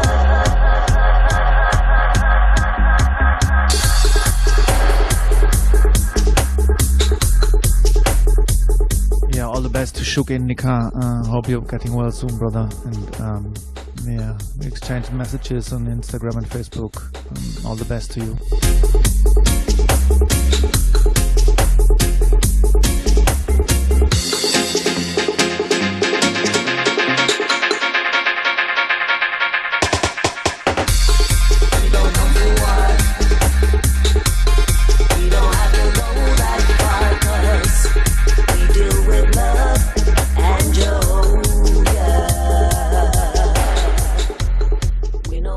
Yeah, all the best to Shook Indica. Uh, hope you're getting well soon, brother. And um, yeah, we exchanged messages on Instagram and Facebook. Um, all the best to you. We don't have to go that far.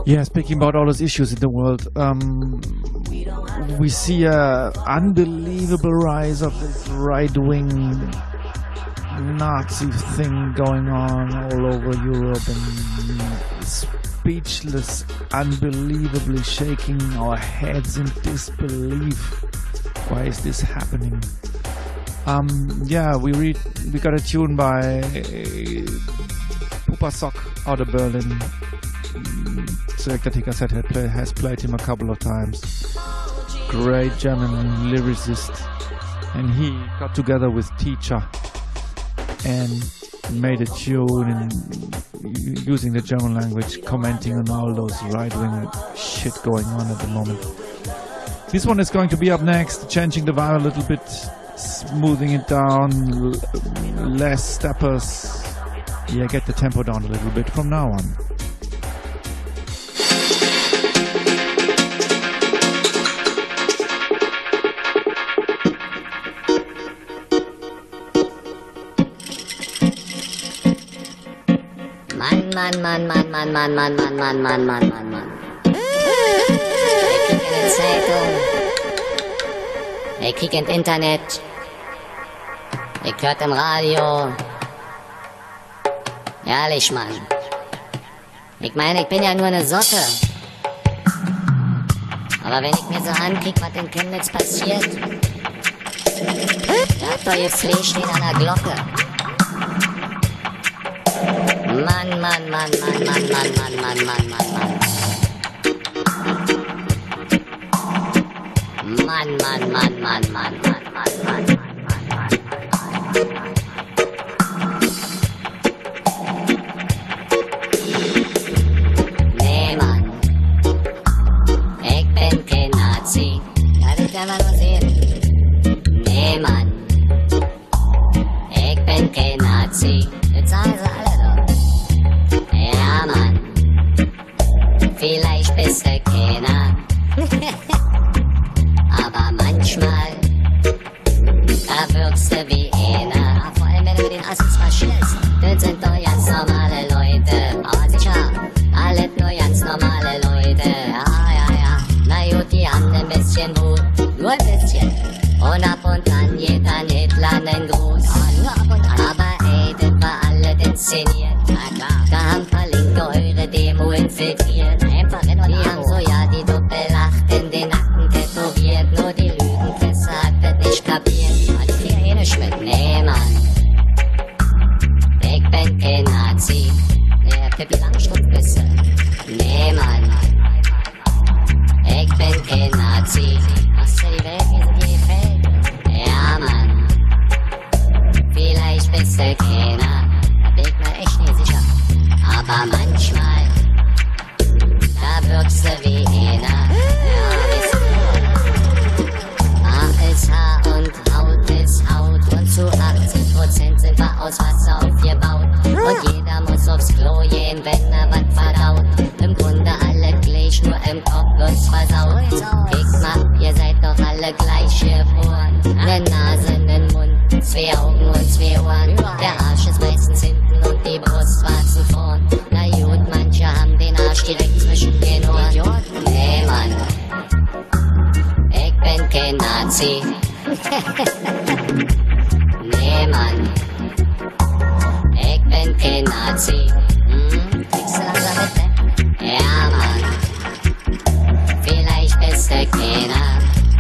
Yeah, speaking about all those issues in the world, um, we see a unbelievable rise of this right-wing Nazi thing going on all over Europe, and speechless, unbelievably shaking our heads in disbelief. Why is this happening? Um, yeah, we read, we got a tune by Pupa Sock out of Berlin. Selector T K Z had play, has played him a couple of times. Great German lyricist, and he got together with Teacher and made a tune in, using the German language, commenting on all those right-wing shit going on at the moment. This one is going to be up next, changing the vibe a little bit, smoothing it down, less steppers. Yeah, get the tempo down a little bit from now on. Man, man, man, man, man, man, man, man, man, man, man, man. Wir kriegen Zeitung. Wir kriegen Internet. Ich hört im Radio. Ehrlich, Mann. Ich meine, ich bin ja nur eine Socke. Aber wenn ich mir so ankick, was in Chemnitz passiert, da habt ihr Pflicht stehen an der Glocke. Mann, Mann, Mann, Mann, Mann, Mann, Mann, Mann, Mann, Mann, Mann. Mann, Mann, Mann, Mann, Mann, Mann, Mann, Mann, Mann, nee, Mann. Ich bin kein Nazi. Das ist ja mal nur sehen. Nee, Mann. Ich bin kein Nazi. Jetzt sagen sie alle doch. Ja, Mann. Vielleicht bist du keiner. Aber manchmal, da wirkst du wie einer. Vor allem, wenn du mit den Assis marschierst. Das sind doch ganz normale Leute. Aber sicher, alle nur ganz normale Leute. Ja, ja, ja. Na gut, die haben ein bisschen Wut. Nur ein bisschen. Und ab und an geht an Hitler einen Gruß. Nur ab und an. Aber ey, das war alles inszeniert. Na klar. Da haben ein paar Linke eure Demo infiltriert. Einfach in und die haben so ja die Doppel acht in den Nacken tätowiert. Nur die Lügenpresse hat das nicht kapiert. Die kriegen eh nicht mit. Nee, Mann. Ich bin kein Nazi. Der Pippi Langstrumpf bist du. Nee, Mann. Ich bin kein Nazi. Hast du die Welt, wie sie dir gefällt? Ja, Mann. Vielleicht bist du keiner. Da bin ich mir echt nicht sicher. Aber manchmal, da wirkst du wie einer. Ja, weißt du. Haar ist Haar und Haut ist Haut. Und zu achtzig Prozent sind wir aus Wasser aufgebaut. Und jeder muss aufs Klo gehen, wenn er was verdaut. Im Grunde alle gleich, nur im Kopf wird's versaut. Guck mal, ihr seid doch alle gleich geboren. Ne Nase, nen Mund, zwei Augen und zwei Ohren. Der Arsch ist meistens hinten und die Brustwarzen vorn. Na gut, manche haben den Arsch direkt zwischen den Ohren. Nee, Mann, ich bin kein Nazi. Nee, Mann, ich bin kein Nazi. Hm, kriegst du langsam mit, ne? Ja, Mann, vielleicht bist du keiner.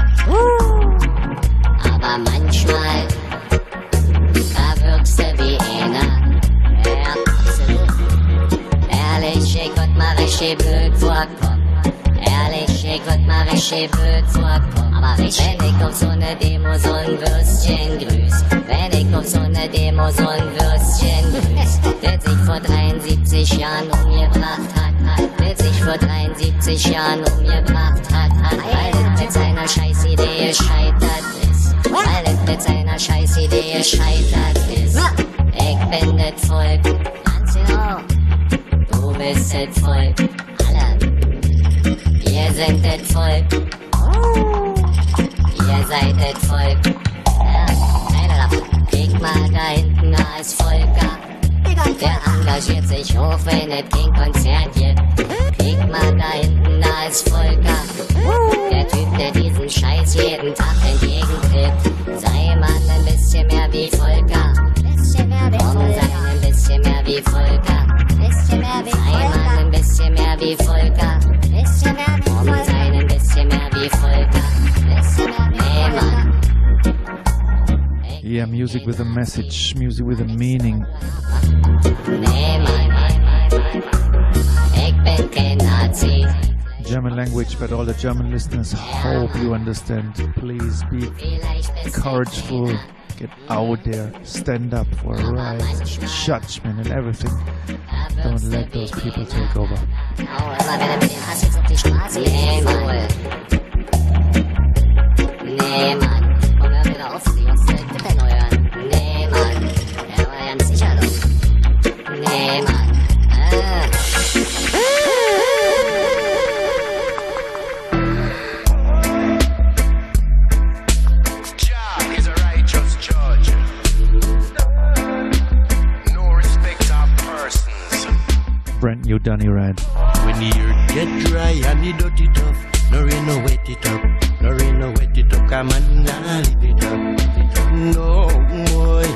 Aber manchmal, da wirkst du wie einer. Ja, absolut. Ehrlich, ich würd mal richtig blöd vorkommen. Ehrlich, ich würd mal richtig blöd vorkommen. Aber richtig, wenn ich auf so ne Demo so ein Würstchen grüß. Wenn ich auf so ne Demo so ein Würstchen grüß. Der sich vor dreiundsiebzig Jahren umgebracht hat. Der sich vor dreiundsiebzig Jahren umgebracht hat. Weil es mit seiner Scheißidee gescheitert ist. Weil es mit seiner Scheißidee gescheitert ist. Ich bin das Volk. Ganz genau. Du bist das Volk. Alle. Wir sind das Volk. Ihr seid das Volk. Ja, einer davon. Guck mal da hinten, da ist Volker. Der engagiert sich hoch, wenn es kein Konzert gibt. Kick mal da hinten, da ist Volker. Der Typ, der diesen Scheiß jeden Tag entgegentritt. Sei mal ein bisschen mehr wie Volker. Komm, sei ein bisschen mehr wie Volker. Sei mal ein bisschen mehr wie Volker. Komm, sei ein bisschen mehr wie Volker. Hey, Mann. Yeah, music with a message, music with a meaning. Nee, Mann. Ich bin kein Nazi. German language, but all the German listeners hope you understand. Please be courageful, get out there, stand up for right, judgment and everything. Don't let those people take over. Oh, immer wenn er mit den Assis auf die Straße geht. Nee, Mann. Nee, Mann. Komm, hör wieder auf, die Jungs, bitte denn hören. Nee, Mann. Der war ganz sicher doch. Nee, Mann. Ah. Brand new Danny Red. When the earth get dry and the dirty tough, no rain no wet it up, no rain no wet it up, come on now live it up, no boy.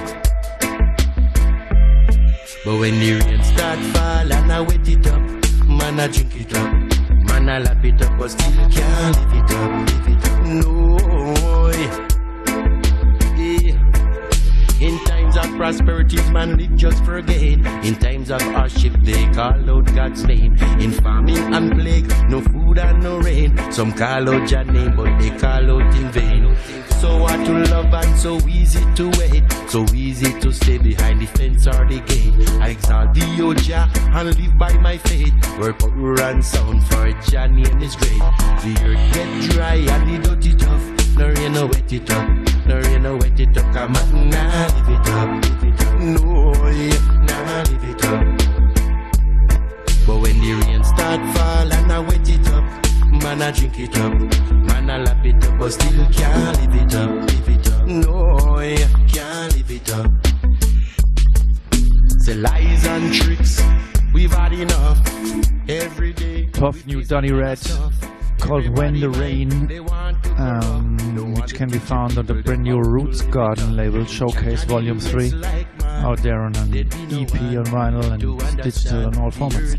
But when the rain start fall and I wet it up, man I drink it up, man I lap it up, but still can't live it up, live it up, no boy. Yeah. In times of prosperity, man, they just forget. In times of hardship, they call out God's name. In famine and plague, no food and no rain. Some call out your name, but they call out in vain. So hard to love and so easy to wait. So easy to stay behind the fence or the gate. I exalt thee, O Jah, and live by my faith. Work power and sound, for Jah name is great. The earth get dry and the dirty tough. No rain no wet it up, no rain no wet it up. Come on, nah, live it up, live it up. No, yeah, nah, live it up. But when the rain start fall and I wet it up, man I drink it up, man I lap it up, but still can't live it up, live it up. No, yeah, can't live it up. Say lies and tricks, we've had enough every day. Tough new Danny Red called When the Rain, um, which can be found on the brand new Roots Garden label, Showcase Volume three, out there on an E P on vinyl and digital on all formats.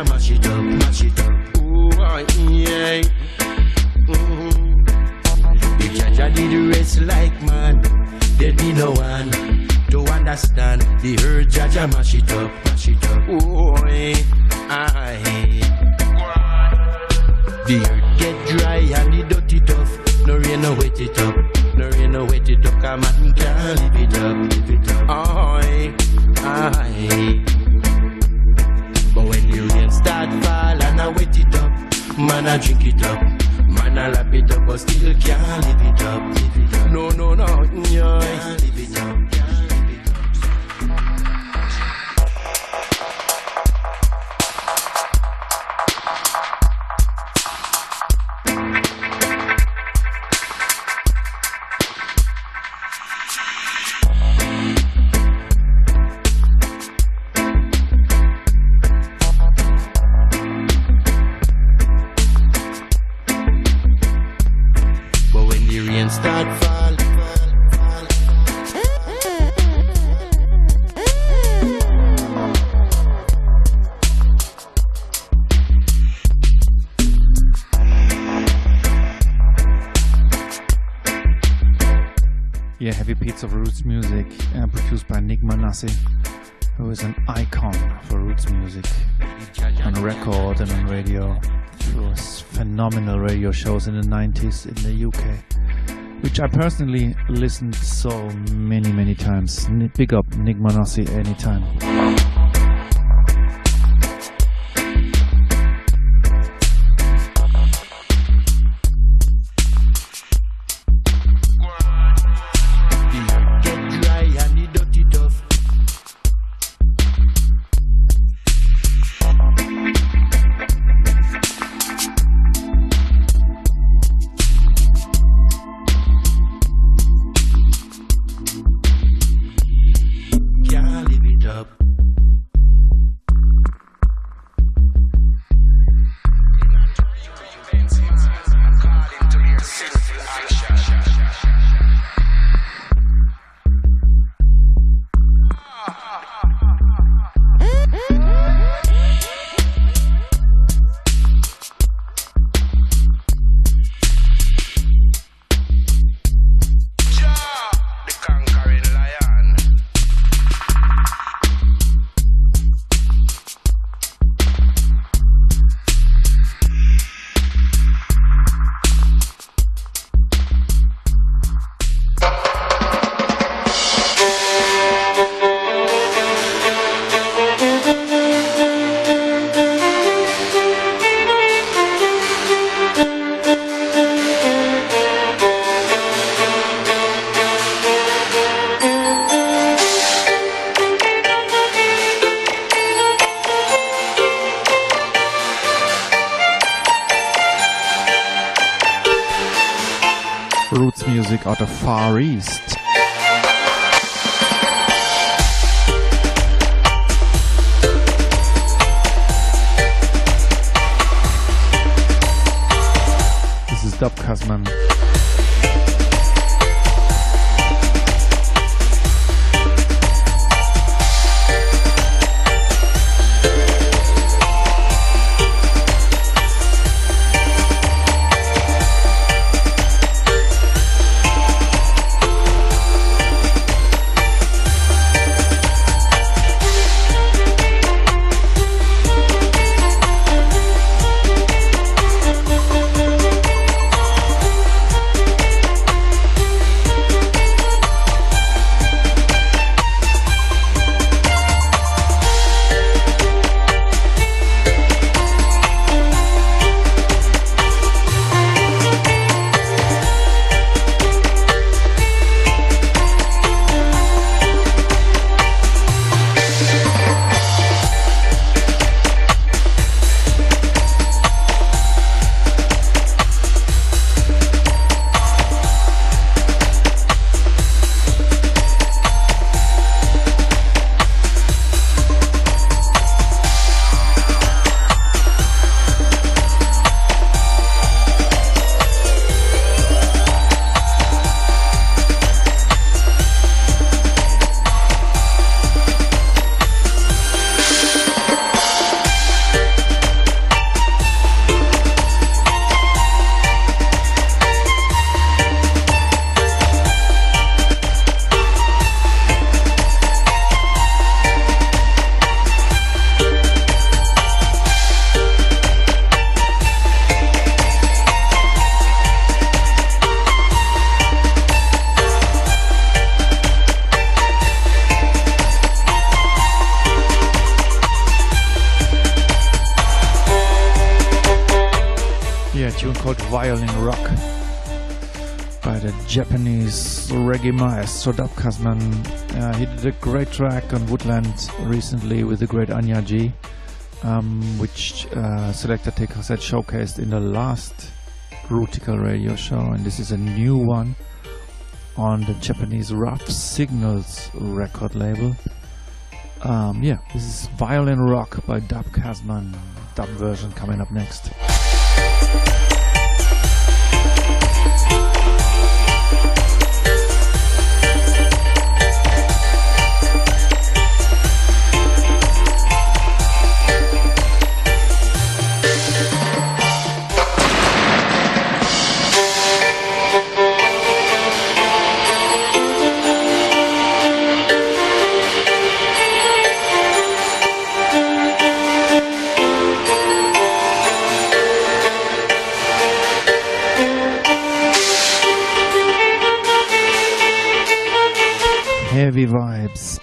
If Jaja did the rest like man, there'd be no one to understand. The hurt Jaja mash it up, mash it up. Oh, aye. The earth get dry and the dirty tough. No rain no wet it up, no rain no wet it up. Come on, can't live it up, live it up. Aye, aye. But when the rain start fall and I wet it up, man I drink it up, man I lap it up, but still can't live it up, live it up. No, no, no, yeah. Can't live it up. Heavy beats of roots music, uh, produced by Nick Manasseh, who is an icon for roots music on record and on radio. He was phenomenal radio shows in the nineties in the U K, which I personally listened so many, many times. Big up Nick Manasseh anytime. track out of Far East. This is Dub Kazman. Violin Rock by the Japanese reggae maestro Dub Kazman. Uh, he did a great track on Woodland recently with the great Anya G, um, which uh, Selector Take Cassette showcased in the last Rootical radio show, and this is a new one on the Japanese Rough Signals record label. Um, yeah, this is Violin Rock by Dub Kazman. Dub version coming up next. Heavy vibes.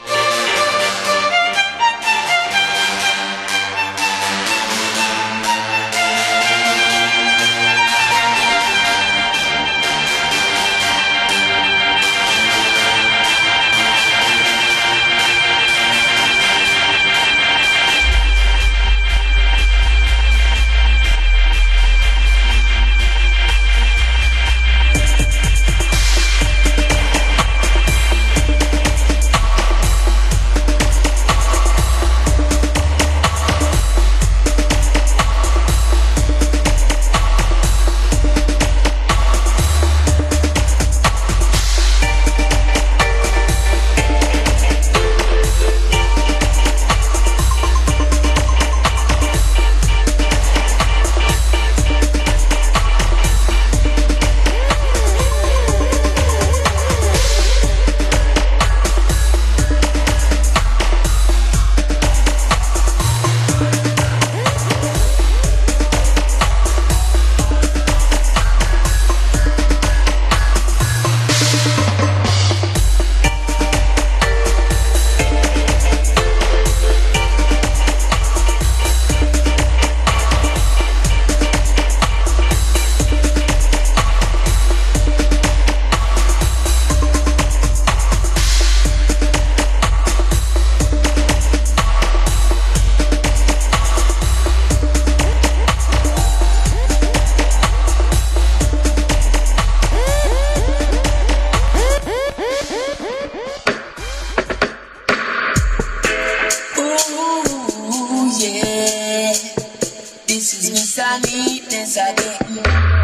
yes I did.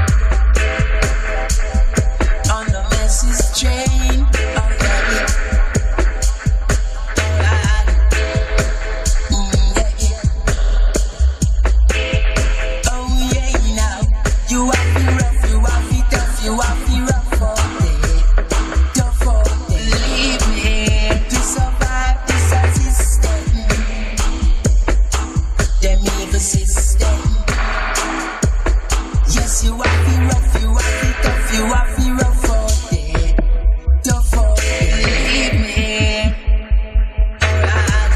On the message train, oh yeah, yeah. Alright. Mm, yeah, yeah. Oh yeah, now you have to rough, you have to tough, you have to rough all day, tough all day. Believe me, to survive this system, them evil system. Yes, you have to rough, you have to tough, you have to rough all day, tough all day. Believe me, alright.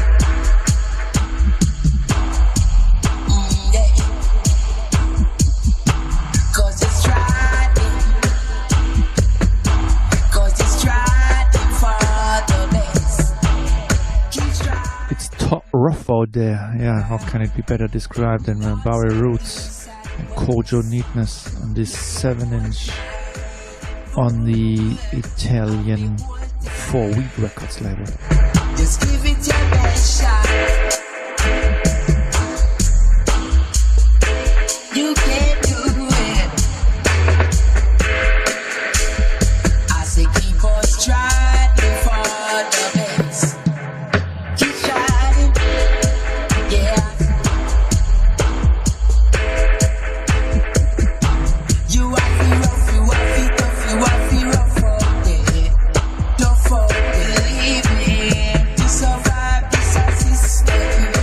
Mm, yeah. 'Cause it's striving, 'cause it's striving for the best. Keep striving. It's top rough out there. Yeah, how can it be better described than uh, Bowery Roots and Kojo Neatness on this seven inch on the Italian Four Week Records label. Just give it your best shot. You can do it. I say keep on striving for the best. Keep striving, yeah. You have to rough, you have to tough, you have to rough all day, tough all day. Believe me, to survive this system,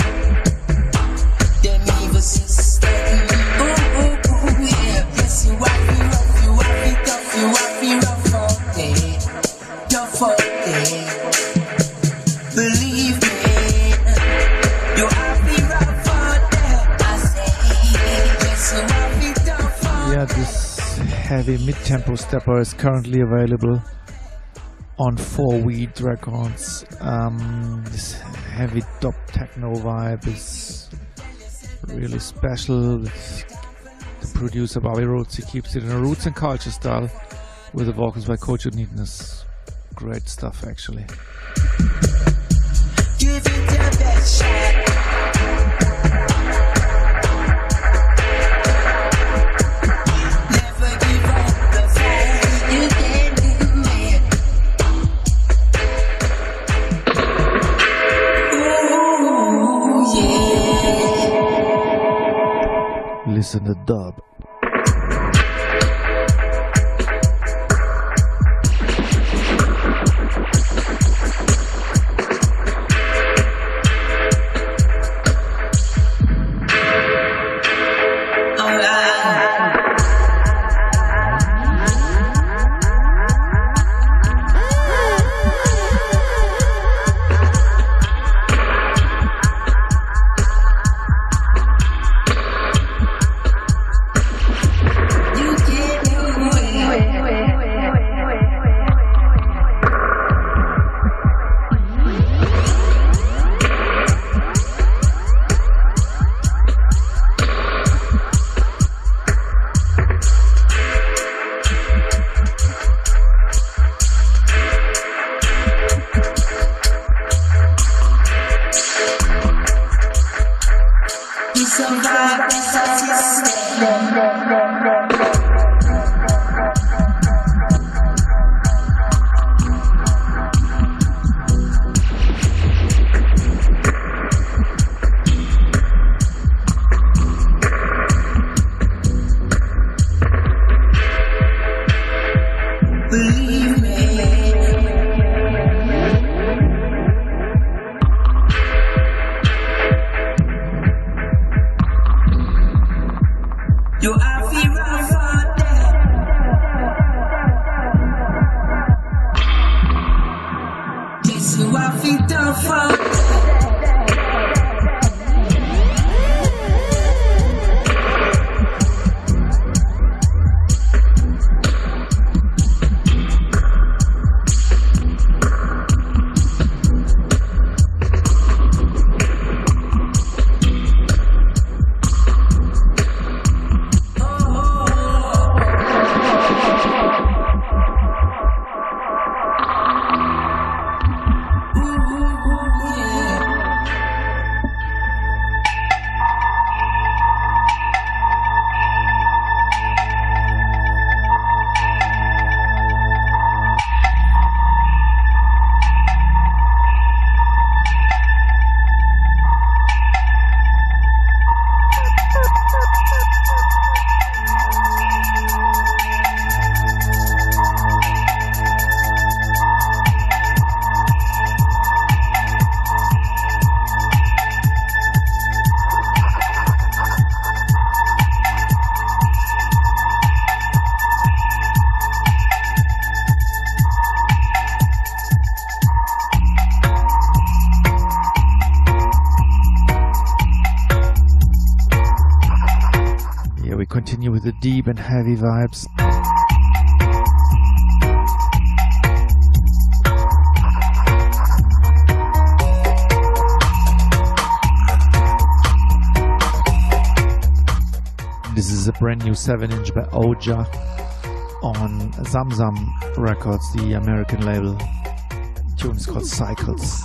them evil system. Ooh, ooh, ooh, yeah. Yes, you have to rough, you have to tough, you have to rough all day, tough all day. Believe me, you have to rough all day. I say, yes, you have to tough all day. Yeah, this heavy mid-tempo stepper is currently available on Four Weed Records. Um, this heavy dub techno vibe is really special. The producer Bobby Rhodes, he keeps it in a roots and culture style with the vocals by Kojo Neatness. Great stuff, actually. Give it your best shot. Never give up the fight. You can do it. Ooh, yeah. Listen to dub. To survive this system. Believe me. You have to rough out there. Yes, you have to tough out there. Ooh, ooh, ooh. the deep and heavy vibes. This is a brand new seven inch by Oja on Zamzam Records, the American label. The tune is called Cycles.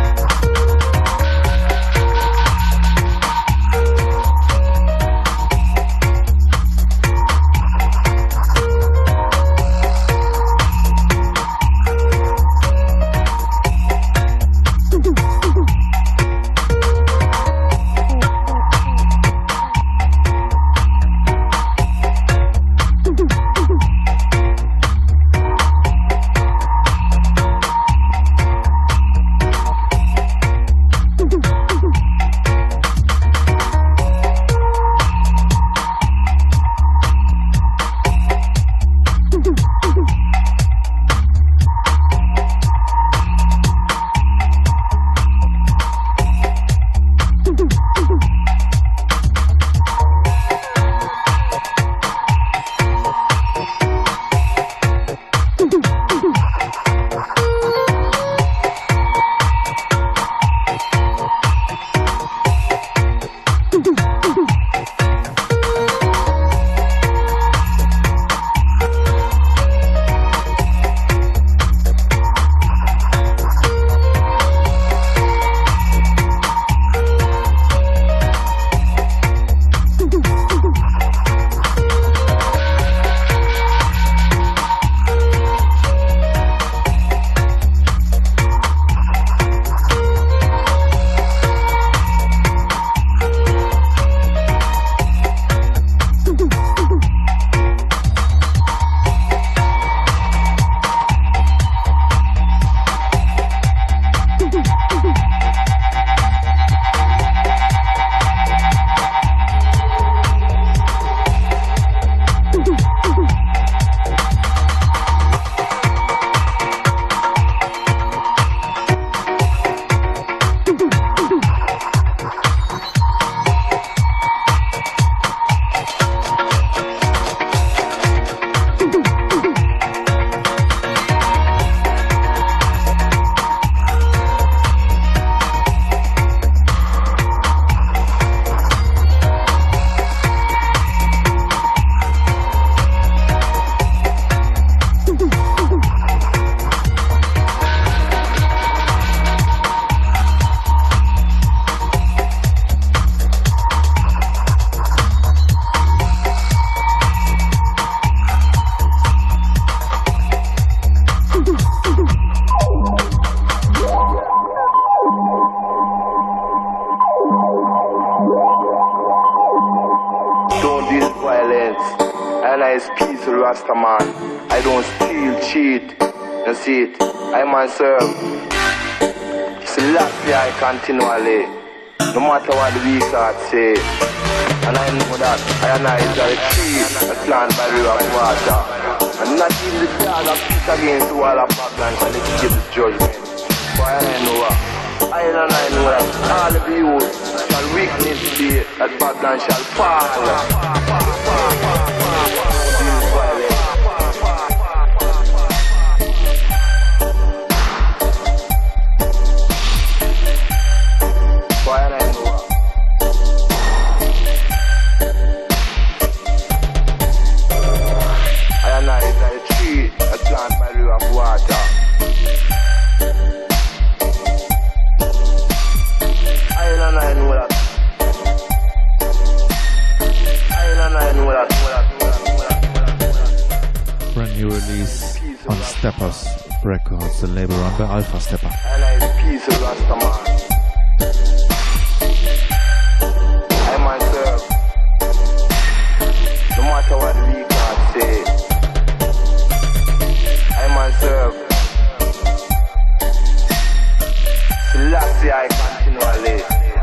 Myself, Selassie I continually, no matter what the weak heart say, and I know that I and I is a tree, a plant by the river of water, and not even the dog of peace against the wall of Babylon shall it give the judgment. For I know that, I and I know that all of you shall weakness be, that Babylon shall fall. Steppers Records, the label run by Alpha Stepper. And I peace of Rastaman. I myself, no matter what we can say, I myself, Selassie I continually,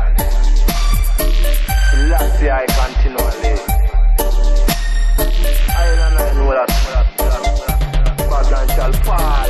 Selassie I continually. I don't know that. Shall fall.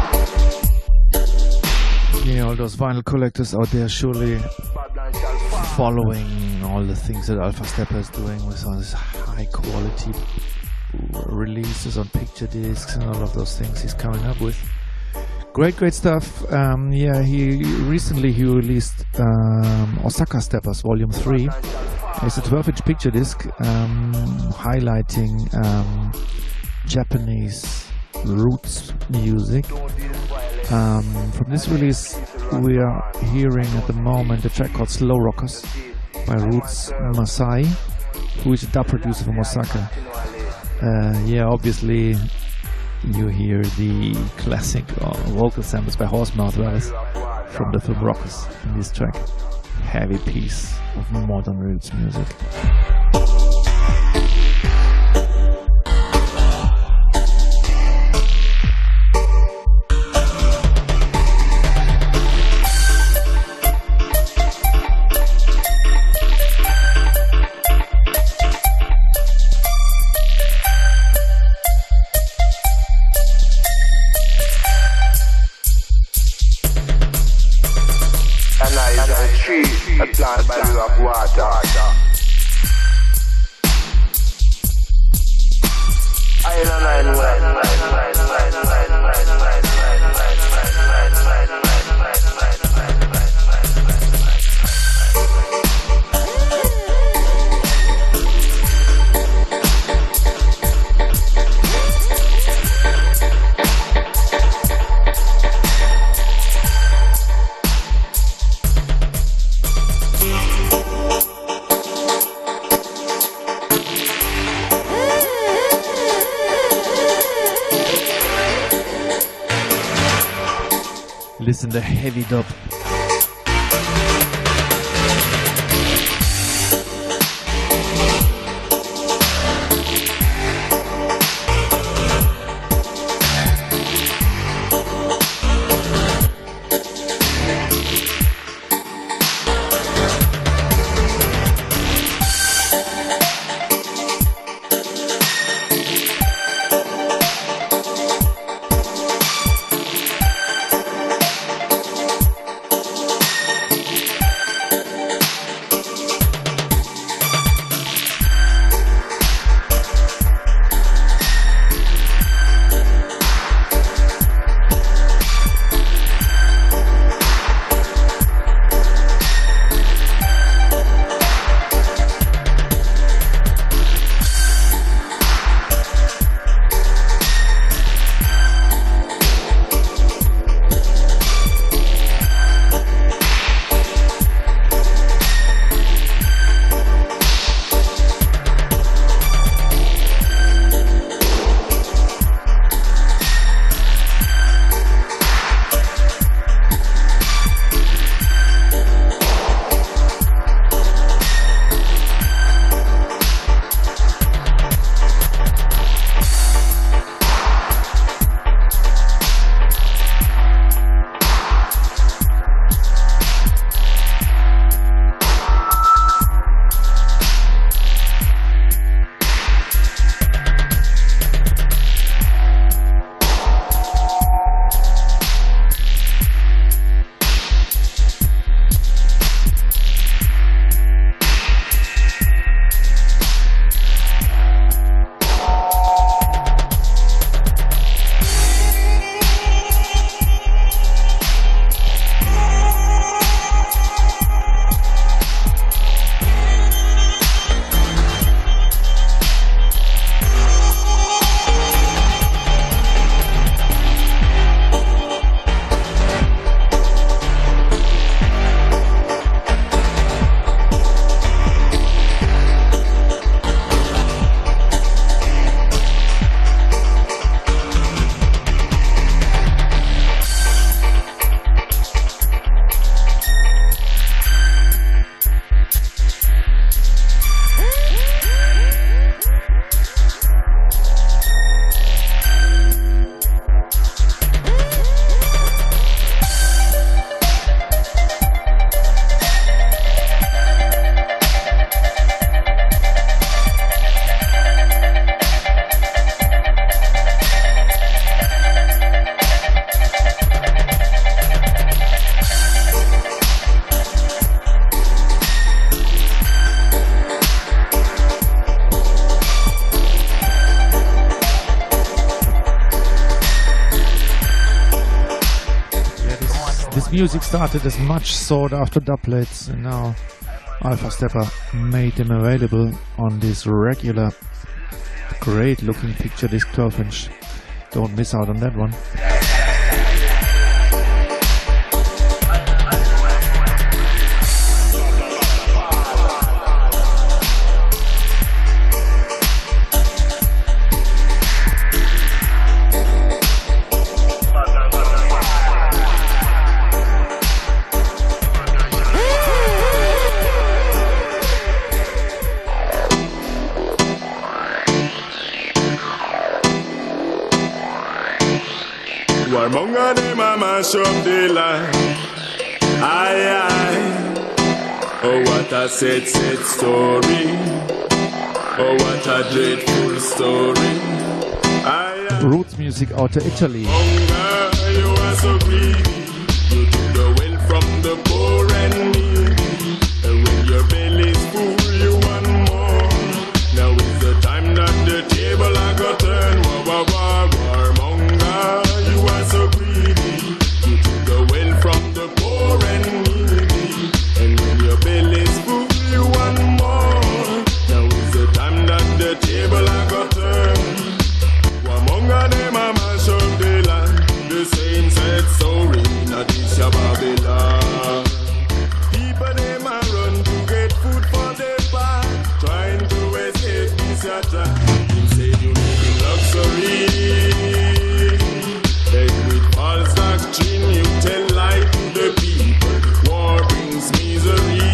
Yeah, all those vinyl collectors out there surely following all the things that Alpha Stepper is doing with all this high quality releases on picture discs and all of those things he's coming up with. Great, great stuff. Um, yeah, he recently he released um, Osaka Steppers Volume three. It's a twelve inch picture disc um, highlighting um, Japanese roots music. Um, from this release, we are hearing at the moment a track called Slow Rockers by Roots Masai, who is a dub producer from Osaka. Uh, yeah, obviously you hear the classic uh, vocal samples by Horsemouth Wallace from the film Rockers in this track. Heavy piece of modern roots music. A plant by the rock water. I don't know. Listen to heavy dub. Roots music started as much sought after doublets, and now Alpha Stepper made them available on this regular, great looking picture disc twelve inch. Don't miss out on that one. Warmonga dem a mash up the line. Aye, aye. Oh, what a sad, sad story. Oh, what a dreadful story. Aye, aye. Roots music out of Italy. Hunger, you are so greedy. You took the wealth from the poor and needy. And when your belly's full, you want more. Now is the time that the table I got turn. Wah, wah, wah, warmonger. You are so greedy. You took the wealth from the poor and needy. And when your belly's full, you want more. Now is the time that the table I got turn. Warmonger them a mash up the land. The same sad story, not this ya Babylon. People them a run to get food for their pot, trying to escape this ya trap. You say you live in luxury. Then with false doctrine you tell lie to the people. War brings misery.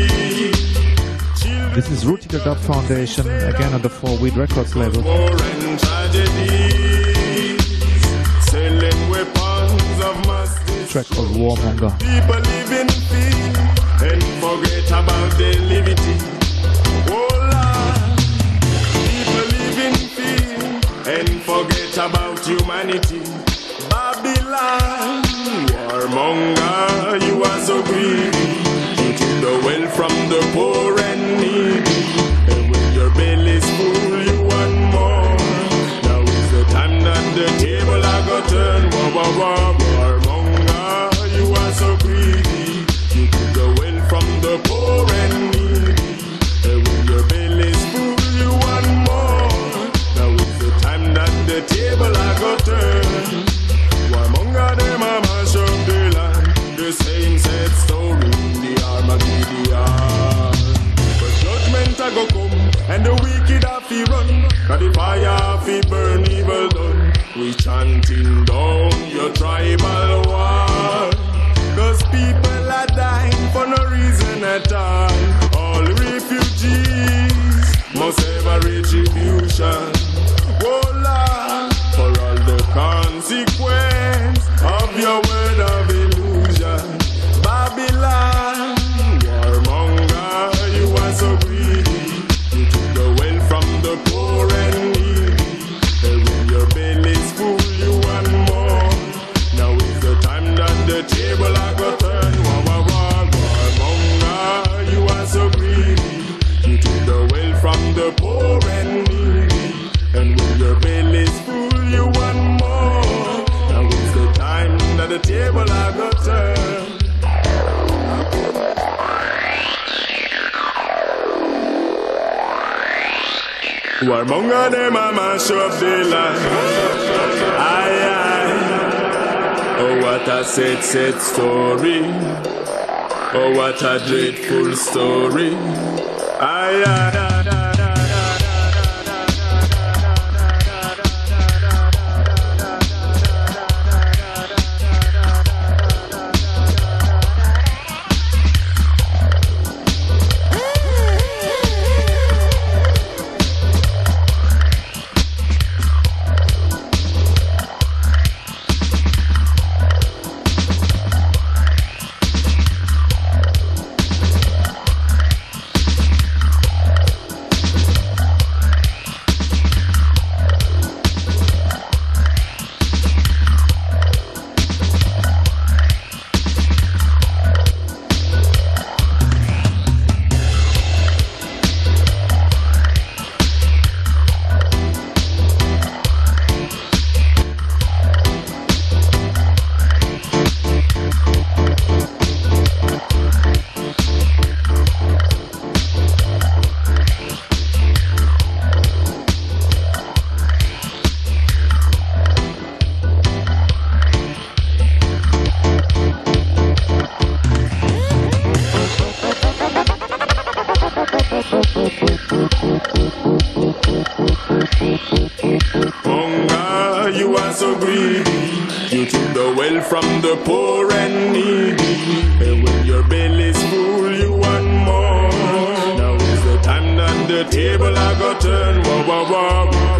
This is Rutiger Dub Foundation, again on the Four Weed Records label. War and tragedy. Selling weapons of mass destruction. Track called Warmonger. People live in fear and forget about their liberty. Oh Lord. People live in fear and forget about humanity. Babylon, warmonger, you are so greedy. You took the wealth from the poor and needy. And when your belly's full, you want more. Now is the time that the table I got turn. Wah, wah, wah, warmonger, you are so greedy. You took the wealth from the poor and needy. And when your belly's full, you want more. Now is the time that the table I got turn. Warmonger them a mash up the land. The same sad story in the Armageddon. But judgment a go come and the wicked have to run. Cause the fire have to burn evil done. We chanting down your tribal war. Cause people are dying for no reason at all. All refugees must have a retribution. Oh Lord, for all the consequence of your word of illusion. Babylon, warmonger, you are so greedy. You took the wealth from the poor and needy. And when your belly's full, you want more. Now is the time that the table I got turn. Wah, wah, wah, warmonger, you are so greedy. You took the wealth from the poor and needy. And when your belly's full, you want more. Now is the time that the table I got turn. Warmonger them a mash up the land. Aye, aye. Oh, what a sad, sad story. Oh, what a dreadful story. Aye, aye, aye. you to the well from the poor and needy. And when your belly's full, you want more. Now is the time that the table I got turn. Wah, wah, wah.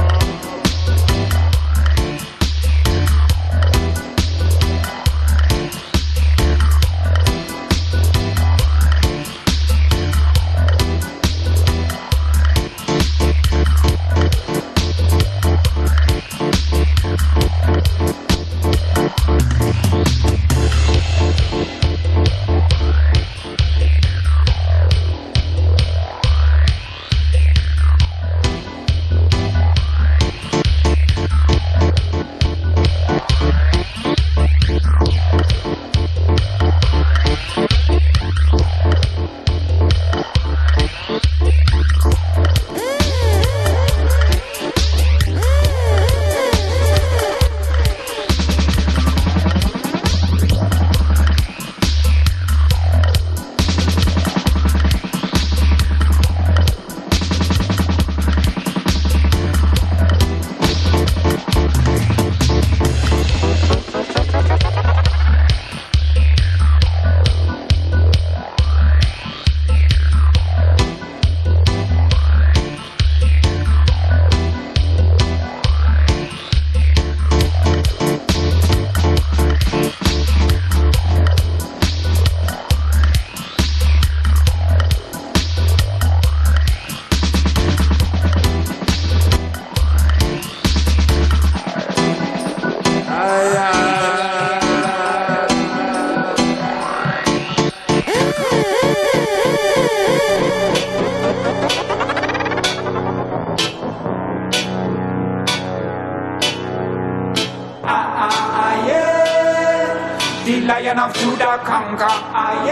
Lion of Judah conquer, ah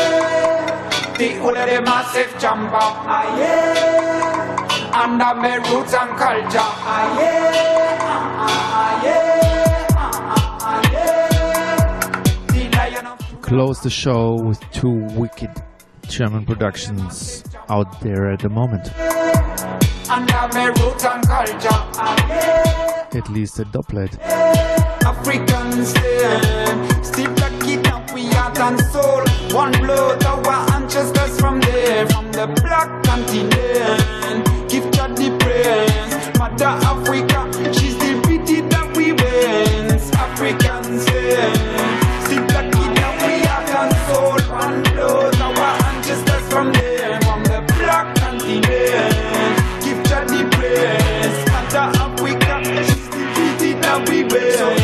yeah. The only the massive jumper, ah yeah. Under my roots and culture, ah yeah. Ah yeah, ah yeah. The Lion of Close the show with two wicked German productions out there at the moment. Under my roots and culture, ah yeah. At least a doublet. Africans there, still black it up, we heart and soul. One blood, our ancestors from there, from the black continent. Give God the praise, Mother Africa, she's the pity that we win. Africans there, still black it up, we heart and soul. One blood, our ancestors from there, from the black continent. Give God the praise, Mother Africa, she's the pity that we win. So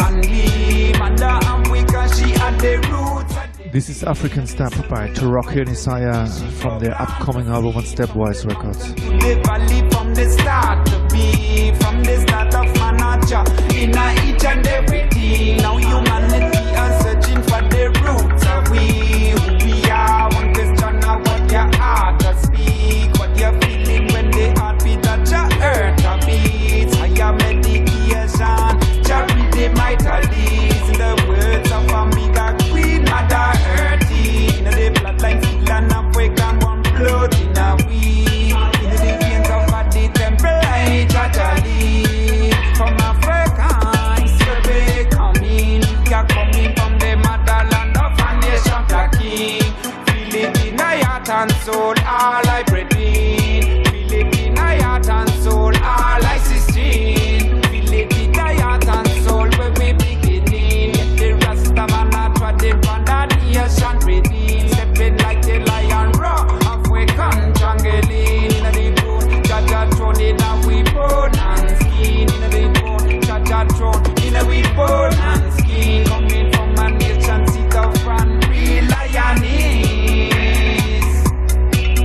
this is African Step by Tarocchi and Isaiah from their upcoming album on Stepwise Records. The valley from the start to be, from the start of Manacha, in each and everything. Now humanity are searching for the roots of we, who we are. One question of what your heart does speak, what you're feeling when the heartbeat touch your earth a beats. Higher medication, charity might leads in the words of Amiga Queen Mother Earthy. In the bloodline still an African one blood in a we. In the veins of a the temple I gradually from Africa is where we coming. We are coming from the motherland of a nation black king. Feel it in my heart and soul, all I breathe in. Feel it in my heart and soul, all I sustain. Feel it in my heart and soul where we beginning. The Rasta man a treading on that nation breathing. Stepping like the lion roar, African jungle in the bone. Jaja throne in a we bone and skin in the bone. Jaja throne in a we bone and skin. Coming from a nation seat of one real lioness.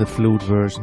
flute version.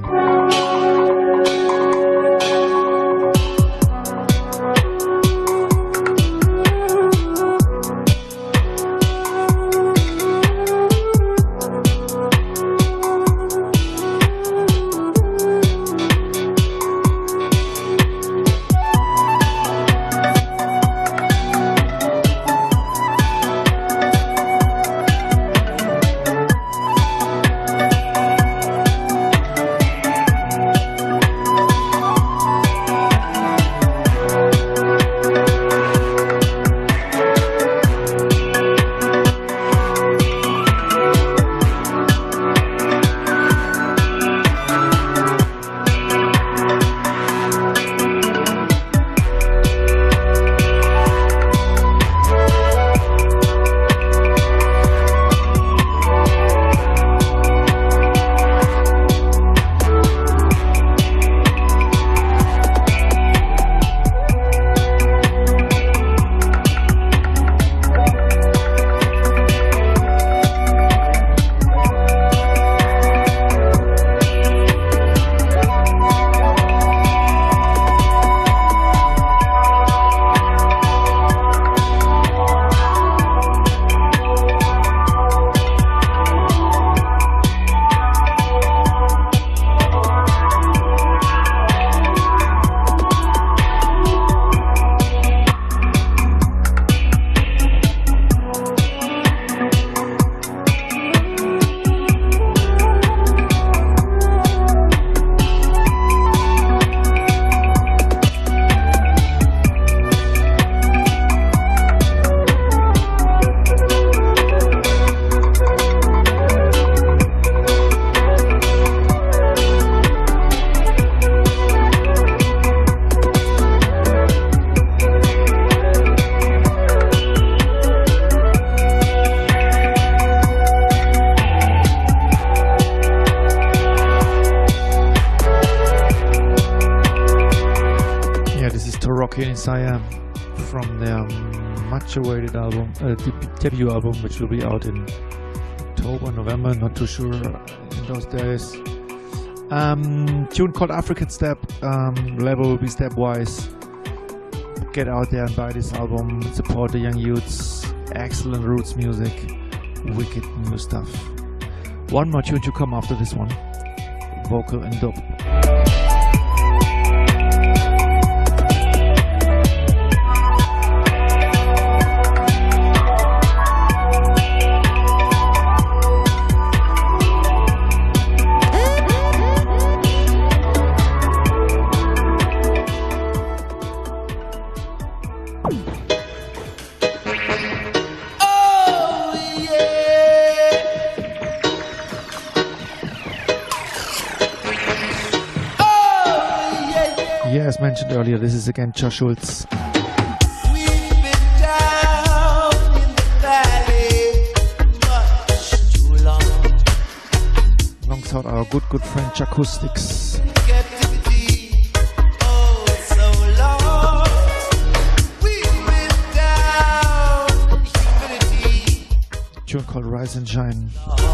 Messiah from their much awaited album, uh, de- debut album, which will be out in October, November, not too sure in those days. Um, tune called African Step. Um, level will be stepwise. Get out there and buy this album, support the young youths, excellent roots music, wicked new stuff. One more tune to come after this one, vocal and dub. As mentioned earlier, this is again Josh Schultz. Alongside our good, good friend Jacoustics. Tune called Rise and Shine.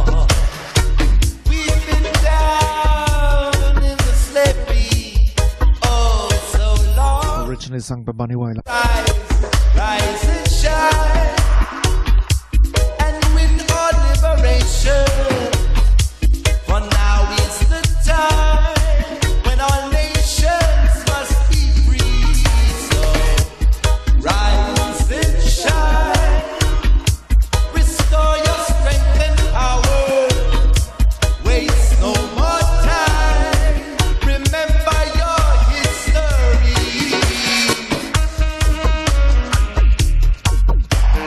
Originally sung by Bunny Wailer. Rise, rise and shine, and win all liberation. For now is the time when all nations must be free. So rise and shine, restore your strength and power. Waste no more time. Remember your history.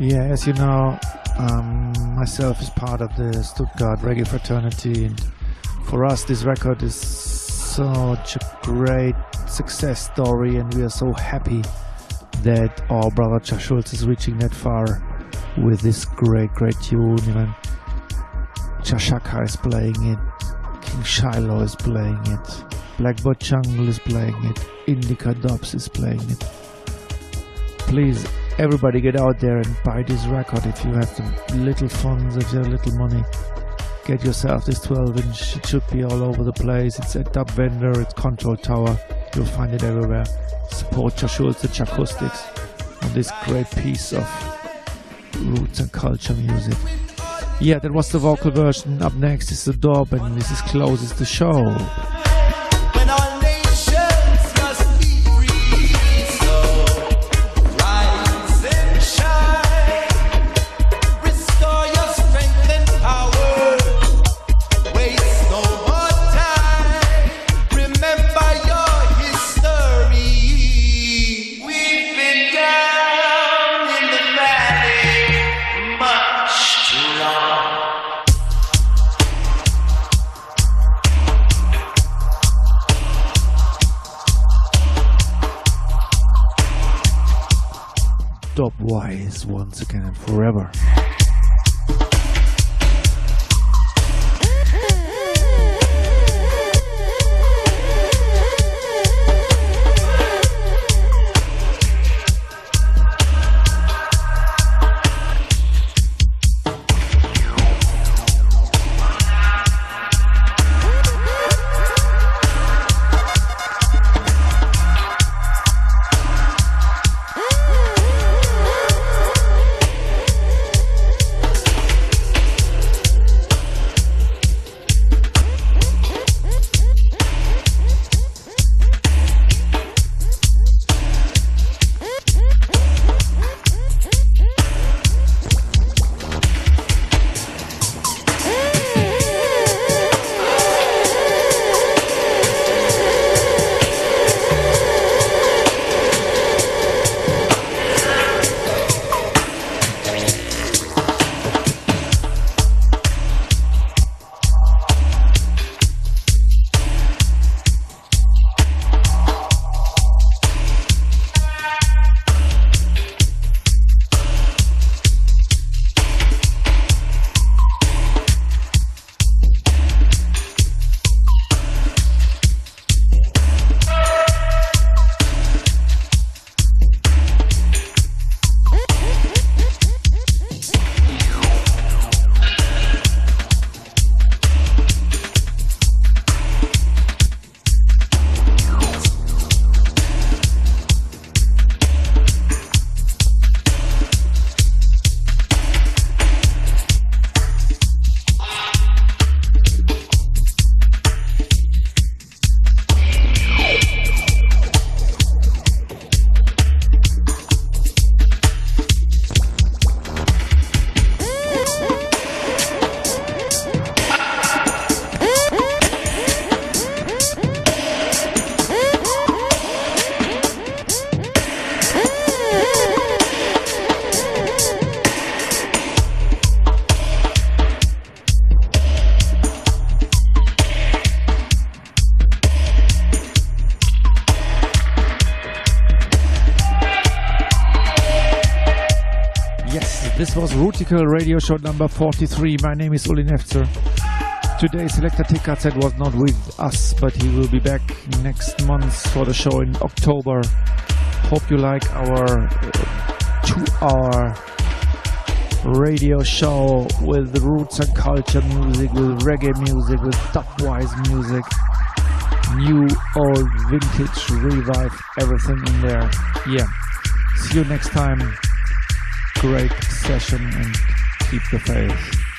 Yeah, as you know, um, myself is part of the Stuttgart Reggae Fraternity, and for us this record is such a great success story, and we are so happy that our brother Josh Schultz is reaching that far with this great, great tune. You know, Chashaka is playing it, King Shiloh is playing it, Blackbird Jungle is playing it, Indica Dubs is playing it. Please, everybody get out there and buy this record if you have the little funds, if you have little money. Get yourself this twelve inch, it should be all over the place. It's at Dub Vendor, it's Control Tower, you'll find it everywhere. Support Josh Schultz and Acoustics on this great piece of roots and culture music. Yeah, that was the vocal version. Up next is the dub, and this is closes the show. Dubwise once again and forever. This was Rootical Radio Show number forty-three. My name is Uli Nefzer. Today Selector Tikatset was not with us, but he will be back next month for the show in October. Hope you like our uh, two-hour radio show with roots and culture music, with reggae music, with dubwise music, new, old, vintage, revive, everything in there. Yeah. See you next time. Great session and keep the faith.